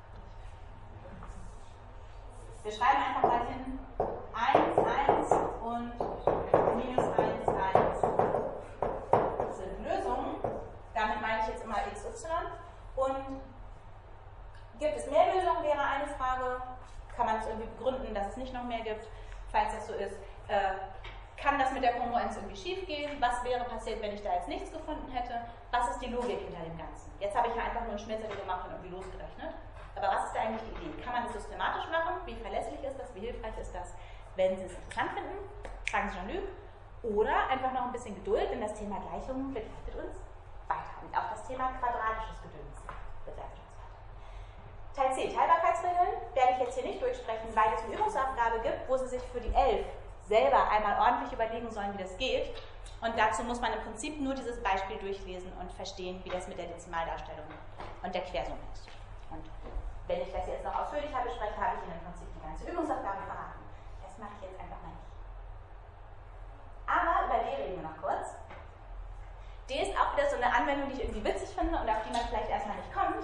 Wir schreiben einfach mal hin eins, eins und minus eins, eins sind Lösungen. Damit meine ich jetzt immer x y. Und gibt es mehr Lösungen, wäre eine Frage. Kann man es irgendwie begründen, dass es nicht noch mehr gibt? Falls das so ist, äh, kann das mit der Kongruenz irgendwie schief gehen? Was wäre passiert, wenn ich da jetzt nichts gefunden hätte? Was ist die Logik hinter dem Ganzen? Jetzt habe ich ja einfach nur einen Schmierzettel gemacht und irgendwie losgerechnet. Aber was ist da eigentlich die Idee? Kann man das systematisch machen? Wie verlässlich ist das? Wie hilfreich ist das? Wenn Sie es interessant finden, fragen Sie Jean-Luc. Oder einfach noch ein bisschen Geduld, denn das Thema Gleichungen begleitet uns weiter. Und auch das Thema quadratisches Gedöns begleitet uns weiter. Teil C, Teilbarkeitsregeln, werde ich jetzt hier nicht durchsprechen, weil es eine Übungsaufgabe gibt, wo Sie sich für die elf selber einmal ordentlich überlegen sollen, wie das geht. Und dazu muss man im Prinzip nur dieses Beispiel durchlesen und verstehen, wie das mit der Dezimaldarstellung und der Quersumme ist. Und wenn ich das jetzt noch ausführlicher bespreche, habe ich Ihnen im Prinzip die ganze Übungsaufgabe verraten. Das mache ich jetzt einfach mal nicht. Aber über D reden wir noch kurz. D ist auch wieder so eine Anwendung, die ich irgendwie witzig finde und auf die man vielleicht erstmal nicht kommt.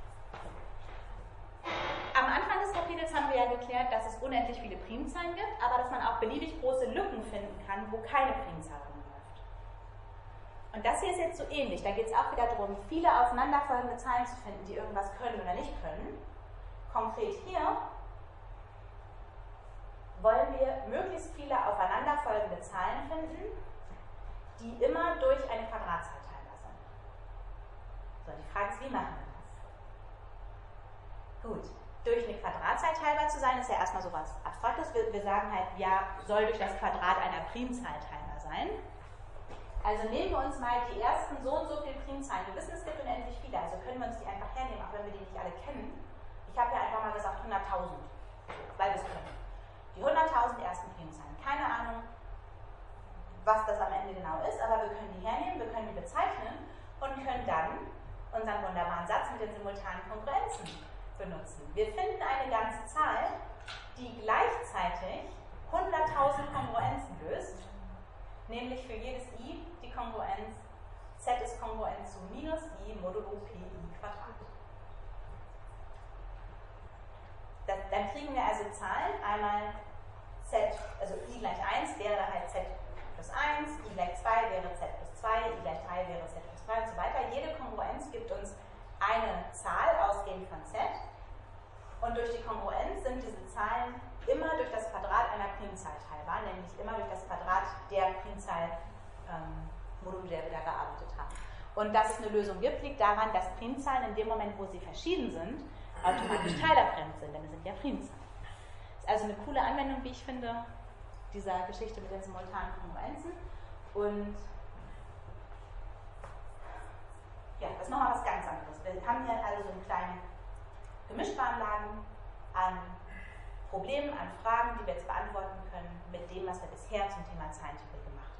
Am Anfang des Kapitels haben wir ja geklärt, dass es unendlich viele Primzahlen gibt, aber dass man auch beliebig große Lücken finden kann, wo keine Primzahl rumläuft. Und das hier ist jetzt so ähnlich. Da geht es auch wieder darum, viele aufeinanderfolgende Zahlen zu finden, die irgendwas können oder nicht können. Konkret hier wollen wir möglichst viele aufeinanderfolgende Zahlen finden, die immer durch eine Quadratzahl teilbar sind. So, die Frage ist, wie machen wir das? Gut, durch eine Quadratzahl teilbar zu sein, ist ja erstmal so was Abstraktes. Wir, wir sagen halt, ja, soll durch das Quadrat einer Primzahl teilbar sein. Also nehmen wir uns mal die ersten so und so viele Primzahlen. Wir wissen, es gibt unendlich viele, also können wir uns die einfach hernehmen, auch wenn wir die nicht alle kennen. Ich habe ja einfach mal gesagt hunderttausend, weil wir es können. Die hunderttausend ersten Primzahlen. Keine Ahnung, was das am Ende genau ist, aber wir können die hernehmen, wir können die bezeichnen und können dann unseren wunderbaren Satz mit den simultanen Kongruenzen benutzen. Wir finden eine ganze Zahl, die gleichzeitig hunderttausend Kongruenzen löst, nämlich für jedes i die Kongruenz z ist kongruent zu minus i modulo pi Quadrat. Das, dann kriegen wir also Zahlen, einmal z, also i gleich eins wäre halt z plus eins, i gleich zwei wäre z plus zwei, i gleich drei wäre z plus drei und so weiter. Jede Kongruenz gibt uns eine Zahl ausgehend von z und durch die Kongruenz sind diese Zahlen immer durch das Quadrat einer Primzahl teilbar, nämlich immer durch das Quadrat der Primzahl ähm, modulo, der wir da gearbeitet haben. Und dass es eine Lösung gibt, liegt daran, dass Primzahlen in dem Moment, wo sie verschieden sind, automatisch teilerfremd sind, denn es sind ja Primzahlen. Das ist also eine coole Anwendung, wie ich finde, dieser Geschichte mit den simultanen Kongruenzen. Und ja, das ist nochmal was ganz anderes. Wir haben hier also so einen kleinen Gemischtwarenlagen an Problemen, an Fragen, die wir jetzt beantworten können mit dem, was wir bisher zum Thema Zahlentheorie gemacht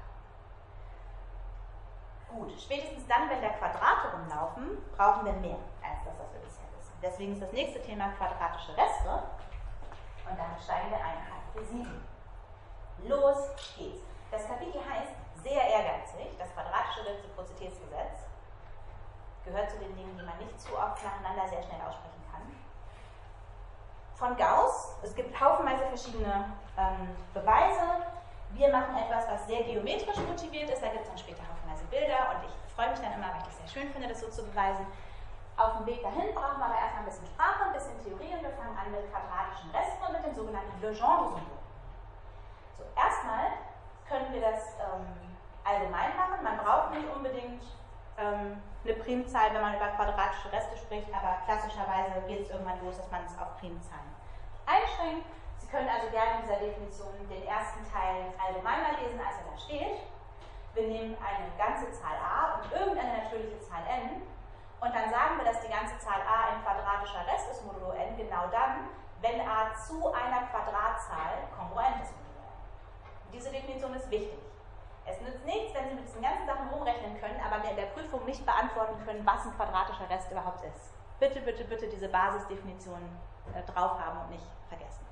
haben. Gut, spätestens dann, wenn der Quadrate rumlaufen, brauchen wir mehr als das, was wir bisher wissen. Deswegen ist das nächste Thema quadratische Reste und damit steigen wir ein auf Kapitel sieben. Los geht's. Das Kapitel heißt sehr ehrgeizig, das quadratische Reziprozitätsgesetz. Gehört zu den Dingen, die man nicht zu oft nacheinander sehr schnell aussprechen kann. Von Gauss. Es gibt haufenweise verschiedene ähm, Beweise. Wir machen etwas, was sehr geometrisch motiviert ist. Da gibt es dann später haufenweise Bilder und ich freue mich dann immer, weil ich das sehr schön finde, das so zu beweisen. Auf dem Weg dahin brauchen wir aber erstmal ein bisschen Sprache, ein bisschen Theorie und wir fangen an mit quadratischen Resten und mit dem sogenannten Legendre-Symbol. So, erstmal können wir das ähm, allgemein machen. Man braucht nicht unbedingt ähm, eine Primzahl, wenn man über quadratische Reste spricht, aber klassischerweise geht es irgendwann los, dass man es auf Primzahlen einschränkt. Sie können also gerne in dieser Definition den ersten Teil allgemeiner lesen, als er da steht. Wir nehmen eine ganze Zahl a und irgendeine natürliche Zahl n und dann sagen wir, dass die ganze Zahl a ein quadratischer Rest ist, modulo n, genau dann, wenn a zu einer Quadratzahl kongruent ist, modulo n. Diese Definition ist wichtig. Es nützt nichts, wenn Sie mit diesen ganzen Sachen rumrechnen können, aber mir in der Prüfung nicht beantworten können, was ein quadratischer Rest überhaupt ist. Bitte, bitte, bitte diese Basisdefinition äh, drauf haben und nicht vergessen.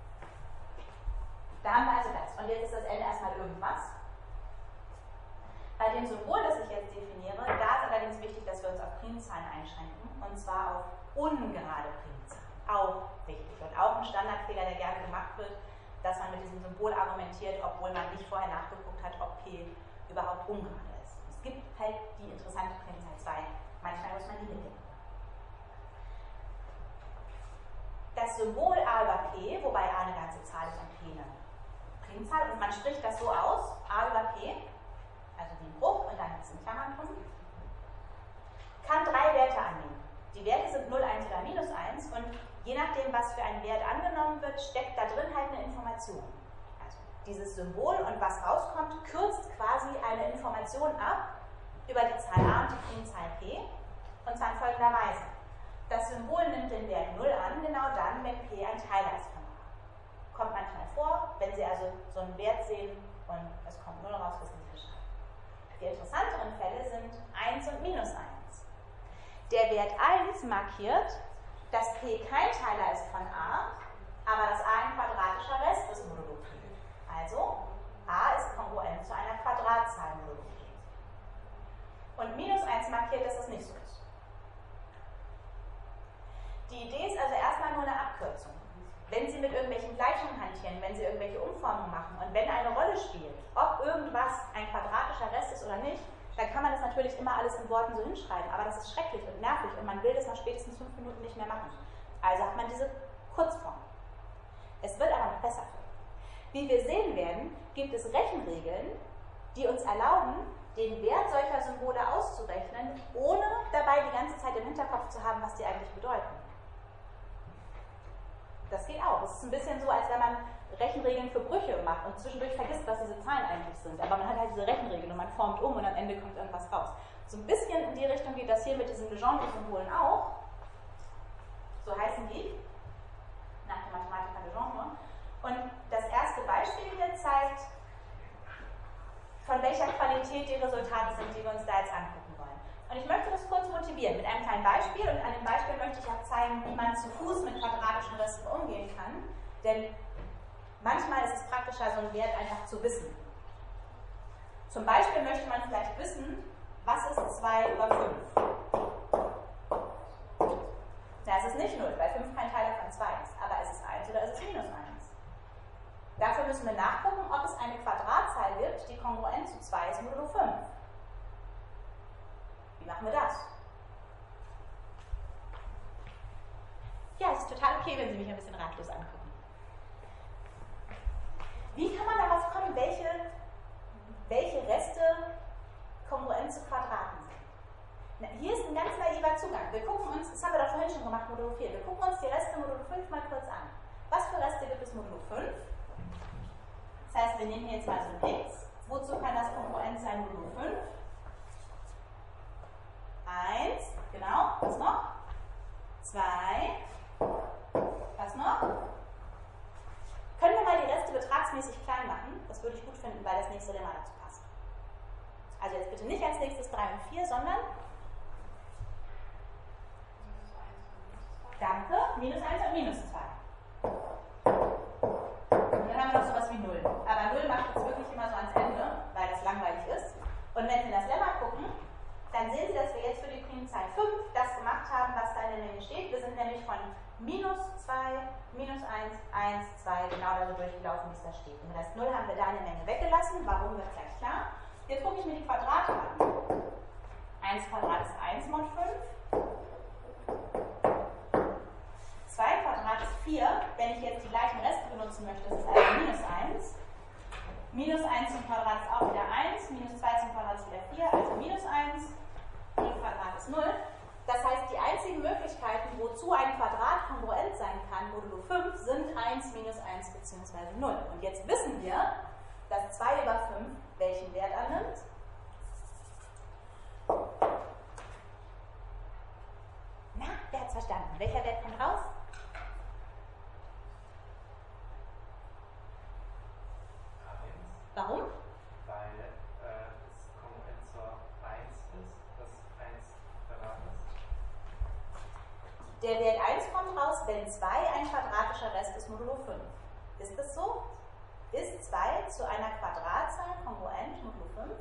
Da haben wir also das. Und jetzt ist das n erstmal irgendwas. Bei dem Symbol, das ich jetzt definiere, da ist allerdings wichtig, dass wir uns auf Primzahlen einschränken, und zwar auf ungerade Primzahlen. Auch wichtig. Und auch ein Standardfehler, der gerne gemacht wird, dass man mit diesem Symbol argumentiert, obwohl man nicht vorher nachgeguckt hat, ob P überhaupt ungerade ist. Es gibt halt die interessante Primzahl zwei. Manchmal muss man die mitnehmen. Das Symbol a über p, wobei a eine ganze Zahl ist und p eine Primzahl, und man spricht das so aus, a über p, also wie ein Bruch und dann jetzt in Klammern drin, kann drei Werte annehmen. Die Werte sind null, eins oder minus eins und je nachdem, was für ein Wert angenommen wird, steckt da drin halt eine Information. Also dieses Symbol und was rauskommt, kürzt quasi eine Information ab über die Zahl a und die Primzahl p, und zwar in folgender Weise. Das Symbol nimmt den Wert null an, genau dann, wenn p ein Teiler ist von a. Kommt manchmal vor, wenn Sie also so einen Wert sehen und es kommt null raus, wissen Sie Bescheid. Die interessanteren Fälle sind eins und minus eins. Der Wert eins markiert, dass p kein Teiler ist von a, aber dass a ein quadratischer Rest ist modulo p. Also, a ist kongruent zu einer Quadratzahl modulo p. Und minus eins markiert, dass das nicht so ist. Die Idee ist also erstmal nur eine Abkürzung. Wenn Sie mit irgendwelchen Gleichungen hantieren, wenn Sie irgendwelche Umformungen machen und wenn eine Rolle spielt, ob irgendwas ein quadratischer Rest ist oder nicht, dann kann man das natürlich immer alles in Worten so hinschreiben, aber das ist schrecklich und nervig und man will das nach spätestens fünf Minuten nicht mehr machen. Also hat man diese Kurzform. Es wird aber noch besser. Wie wir sehen werden, gibt es Rechenregeln, die uns erlauben, den Wert solcher Symbole auszurechnen, ohne dabei die ganze Zeit im Hinterkopf zu haben, was die eigentlich bedeuten. Das geht auch. Es ist ein bisschen so, als wenn man Rechenregeln für Brüche macht und zwischendurch vergisst, was diese Zahlen eigentlich sind. Aber man hat halt diese Rechenregeln und man formt um und am Ende kommt irgendwas raus. So ein bisschen in die Richtung geht das hier mit diesen Legendre-Symbolen auch. So heißen die, nach dem Mathematiker Legendre. Und das erste Beispiel hier zeigt, von welcher Qualität die Resultate sind, die wir uns da jetzt angucken wollen. Und ich möchte das kurz motivieren mit einem kleinen Beispiel, und an dem Beispiel möchte ich auch zeigen, wie man zu Fuß mit quadratischen Resten umgehen kann, denn manchmal ist es praktischer, so einen Wert einfach zu wissen. Zum Beispiel möchte man vielleicht wissen, was ist zwei über fünf? Na, es ist nicht null, weil fünf kein Teiler von zwei ist, aber ist es eins oder ist es minus eins? Dafür müssen wir nachgucken, ob es eine Quadratzahl gibt, die kongruent zu zwei ist modulo fünf. Wie machen wir das? Ja, es ist total okay, wenn Sie mich ein bisschen ratlos angucken. Wie kann man darauf kommen, welche, welche Reste kongruent zu Quadraten sind? Na, hier ist ein ganz naiver Zugang. Wir gucken uns, das haben wir doch vorhin schon gemacht, modulo vier, wir gucken uns die Reste modulo fünf mal kurz an. Was für Reste gibt es modulo fünf? Das heißt, wir nehmen hier jetzt mal so ein X. Wozu kann das kongruent sein modulo fünf? eins, genau, was noch? zwei, was noch? Können wir mal die Reste betragsmäßig klein machen? Das würde ich gut finden, weil das nächste Lemma dazu passt. Also jetzt bitte nicht als nächstes drei und vier, sondern danke, minus eins und minus zwei. Und dann haben wir noch sowas wie null. Aber null macht jetzt wirklich immer so ans Ende, weil das langweilig ist. Und wenn Sie in das Lemma gucken, dann sehen Sie, dass wir jetzt für die Primzahl fünf das gemacht haben, was da in der Menge steht. Wir sind nämlich von minus zwei, minus eins, eins, zwei genau da so durchgelaufen, wie es da steht. Und das null haben wir da in der Menge weggelassen. Warum, wird gleich klar. Jetzt gucke ich mir die Quadrate an. eins Quadrat ist eins mod fünf. zwei Quadrat ist vier. Wenn ich jetzt die gleichen Reste benutzen möchte, das ist also minus eins. Minus eins zum Quadrat ist auch wieder eins. Minus zwei zum Quadrat ist wieder vier, also minus eins. null Quadrat ist null. Das heißt, die einzigen Möglichkeiten, wozu ein Quadrat kongruent sein kann, modulo fünf, sind eins, minus eins bzw. null. Und jetzt wissen wir, dass zwei über fünf welchen Wert annimmt? Na, wer hat es verstanden? Welcher Wert kommt raus? Warum? Weil äh, es kongruent zur eins ist, das eins Quadrat ist. Der Wert eins kommt raus, wenn zwei ein quadratischer Rest ist modulo fünf. Ist das so? Ist zwei zu einer Quadratzahl kongruent modulo fünf?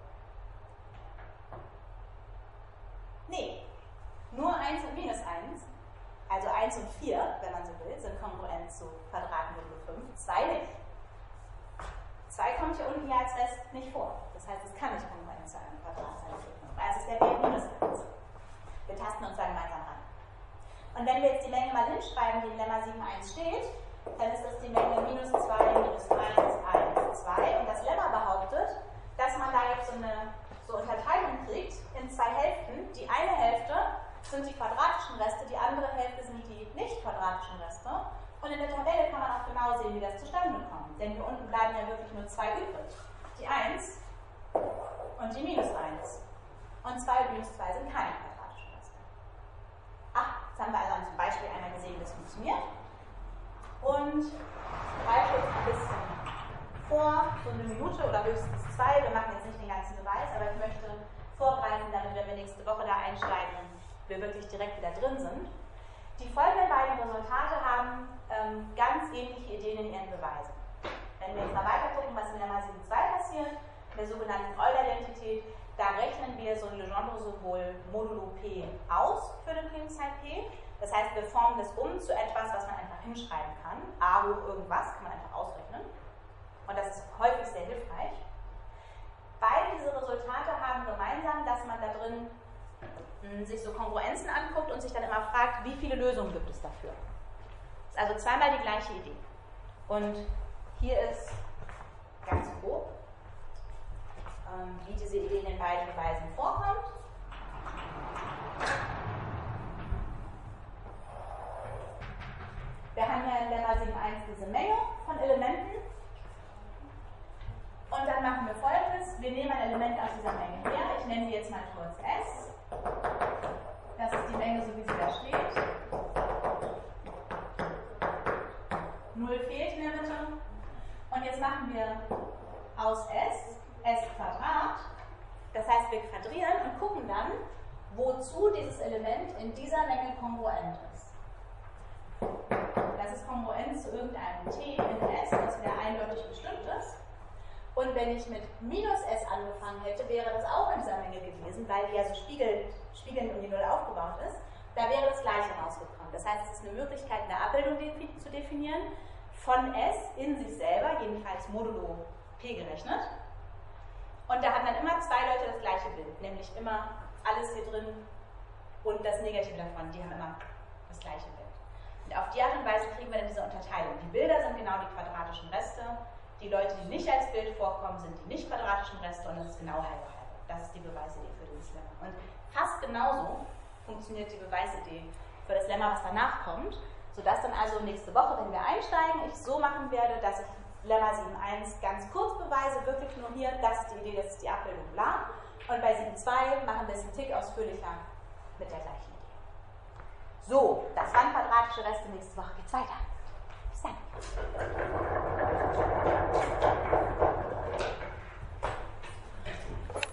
Nee. Nur eins und minus eins, also eins und vier, wenn man so will, sind kongruent zu Quadraten modulo fünf. zwei nicht. zwei kommt hier unten ja als Rest nicht vor. Das heißt, es kann nicht kongruent zu einem Quadratzahl modulo fünf. Also ist der Wert minus eins. Wir tasten uns da gemeinsam an. Und wenn wir jetzt die Menge mal hinschreiben, die in Lemma sieben Punkt eins steht, dann ist das die Menge minus zwei, minus eins, eins, zwei. Und das Lemma behauptet, dass man da jetzt so eine so Unterteilung kriegt in zwei Hälften. Die eine Hälfte sind die quadratischen Reste, die andere Hälfte sind die nicht quadratischen Reste. Und in der Tabelle kann man auch genau sehen, wie das zustande kommt. Denn hier unten bleiben ja wirklich nur zwei übrig. Die eins und die minus eins. Und zwei und minus zwei sind keine quadratischen Reste. Ach, jetzt haben wir also zum Beispiel einmal gesehen, wie das funktioniert. Und ich greife jetzt ein bisschen vor, so eine Minute oder höchstens zwei. Wir machen jetzt nicht den ganzen Beweis, aber ich möchte vorgreifen, damit, wenn wir nächste Woche da einsteigen, wir wirklich direkt wieder drin sind. Die folgenden beiden Resultate haben ähm, ganz ähnliche Ideen in ihren Beweisen. Wenn wir jetzt mal weiter gucken, was in Lemma sieben Punkt zwei passiert, in der sogenannten Euler-Identität, da rechnen wir so ein Legendre-Symbol modulo P aus für eine Primzahl P. Das heißt, wir formen das um zu etwas, was man einfach hinschreiben kann. A hoch irgendwas kann man einfach ausrechnen. Und das ist häufig sehr hilfreich. Beide diese Resultate haben gemeinsam, dass man da drin mh, sich so Kongruenzen anguckt und sich dann immer fragt, wie viele Lösungen gibt es dafür. Das ist also zweimal die gleiche Idee. Und hier ist ganz grob, ähm, wie diese Idee in den beiden Beweisen vorkommt. Wir haben ja in Lemma sieben Punkt eins diese Menge von Elementen. Und dann machen wir Folgendes. Wir nehmen ein Element aus dieser Menge her. Ich nenne die jetzt mal kurz S. Das ist die Menge, so wie sie da steht. null fehlt in der Mitte. Und jetzt machen wir aus S, S Quadrat. Das heißt, wir quadrieren und gucken dann, wozu dieses Element in dieser Menge kongruent ist. Das ist kongruent zu irgendeinem T in S, das wieder eindeutig bestimmt ist. Und wenn ich mit minus S angefangen hätte, wäre das auch in dieser Menge gewesen, weil die ja so spiegelt, spiegelnd um die Null aufgebaut ist. Da wäre das Gleiche rausgekommen. Das heißt, es ist eine Möglichkeit, eine Abbildung zu definieren von S in sich selber, jedenfalls modulo P gerechnet. Und da haben dann immer zwei Leute das gleiche Bild, nämlich immer alles hier drin und das Negative davon, die haben immer das gleiche Bild. Und auf die Art und Weise kriegen wir dann diese Unterteilung. Die Bilder sind genau die quadratischen Reste. Die Leute, die nicht als Bild vorkommen, sind die nicht quadratischen Reste und das ist genau halbe halbe. Das ist die Beweisidee für dieses Lemma. Und fast genauso funktioniert die Beweisidee für das Lemma, was danach kommt, sodass dann also nächste Woche, wenn wir einsteigen, ich so machen werde, dass ich Lemma sieben Punkt eins ganz kurz beweise, wirklich nur hier, das ist die Idee, das ist die Abbildung, bla. Und bei sieben Punkt zwei machen wir es einen Tick ausführlicher mit der gleichen Idee. So, das waren quadratische Reste, nächste Woche geht's weiter. Bis dann.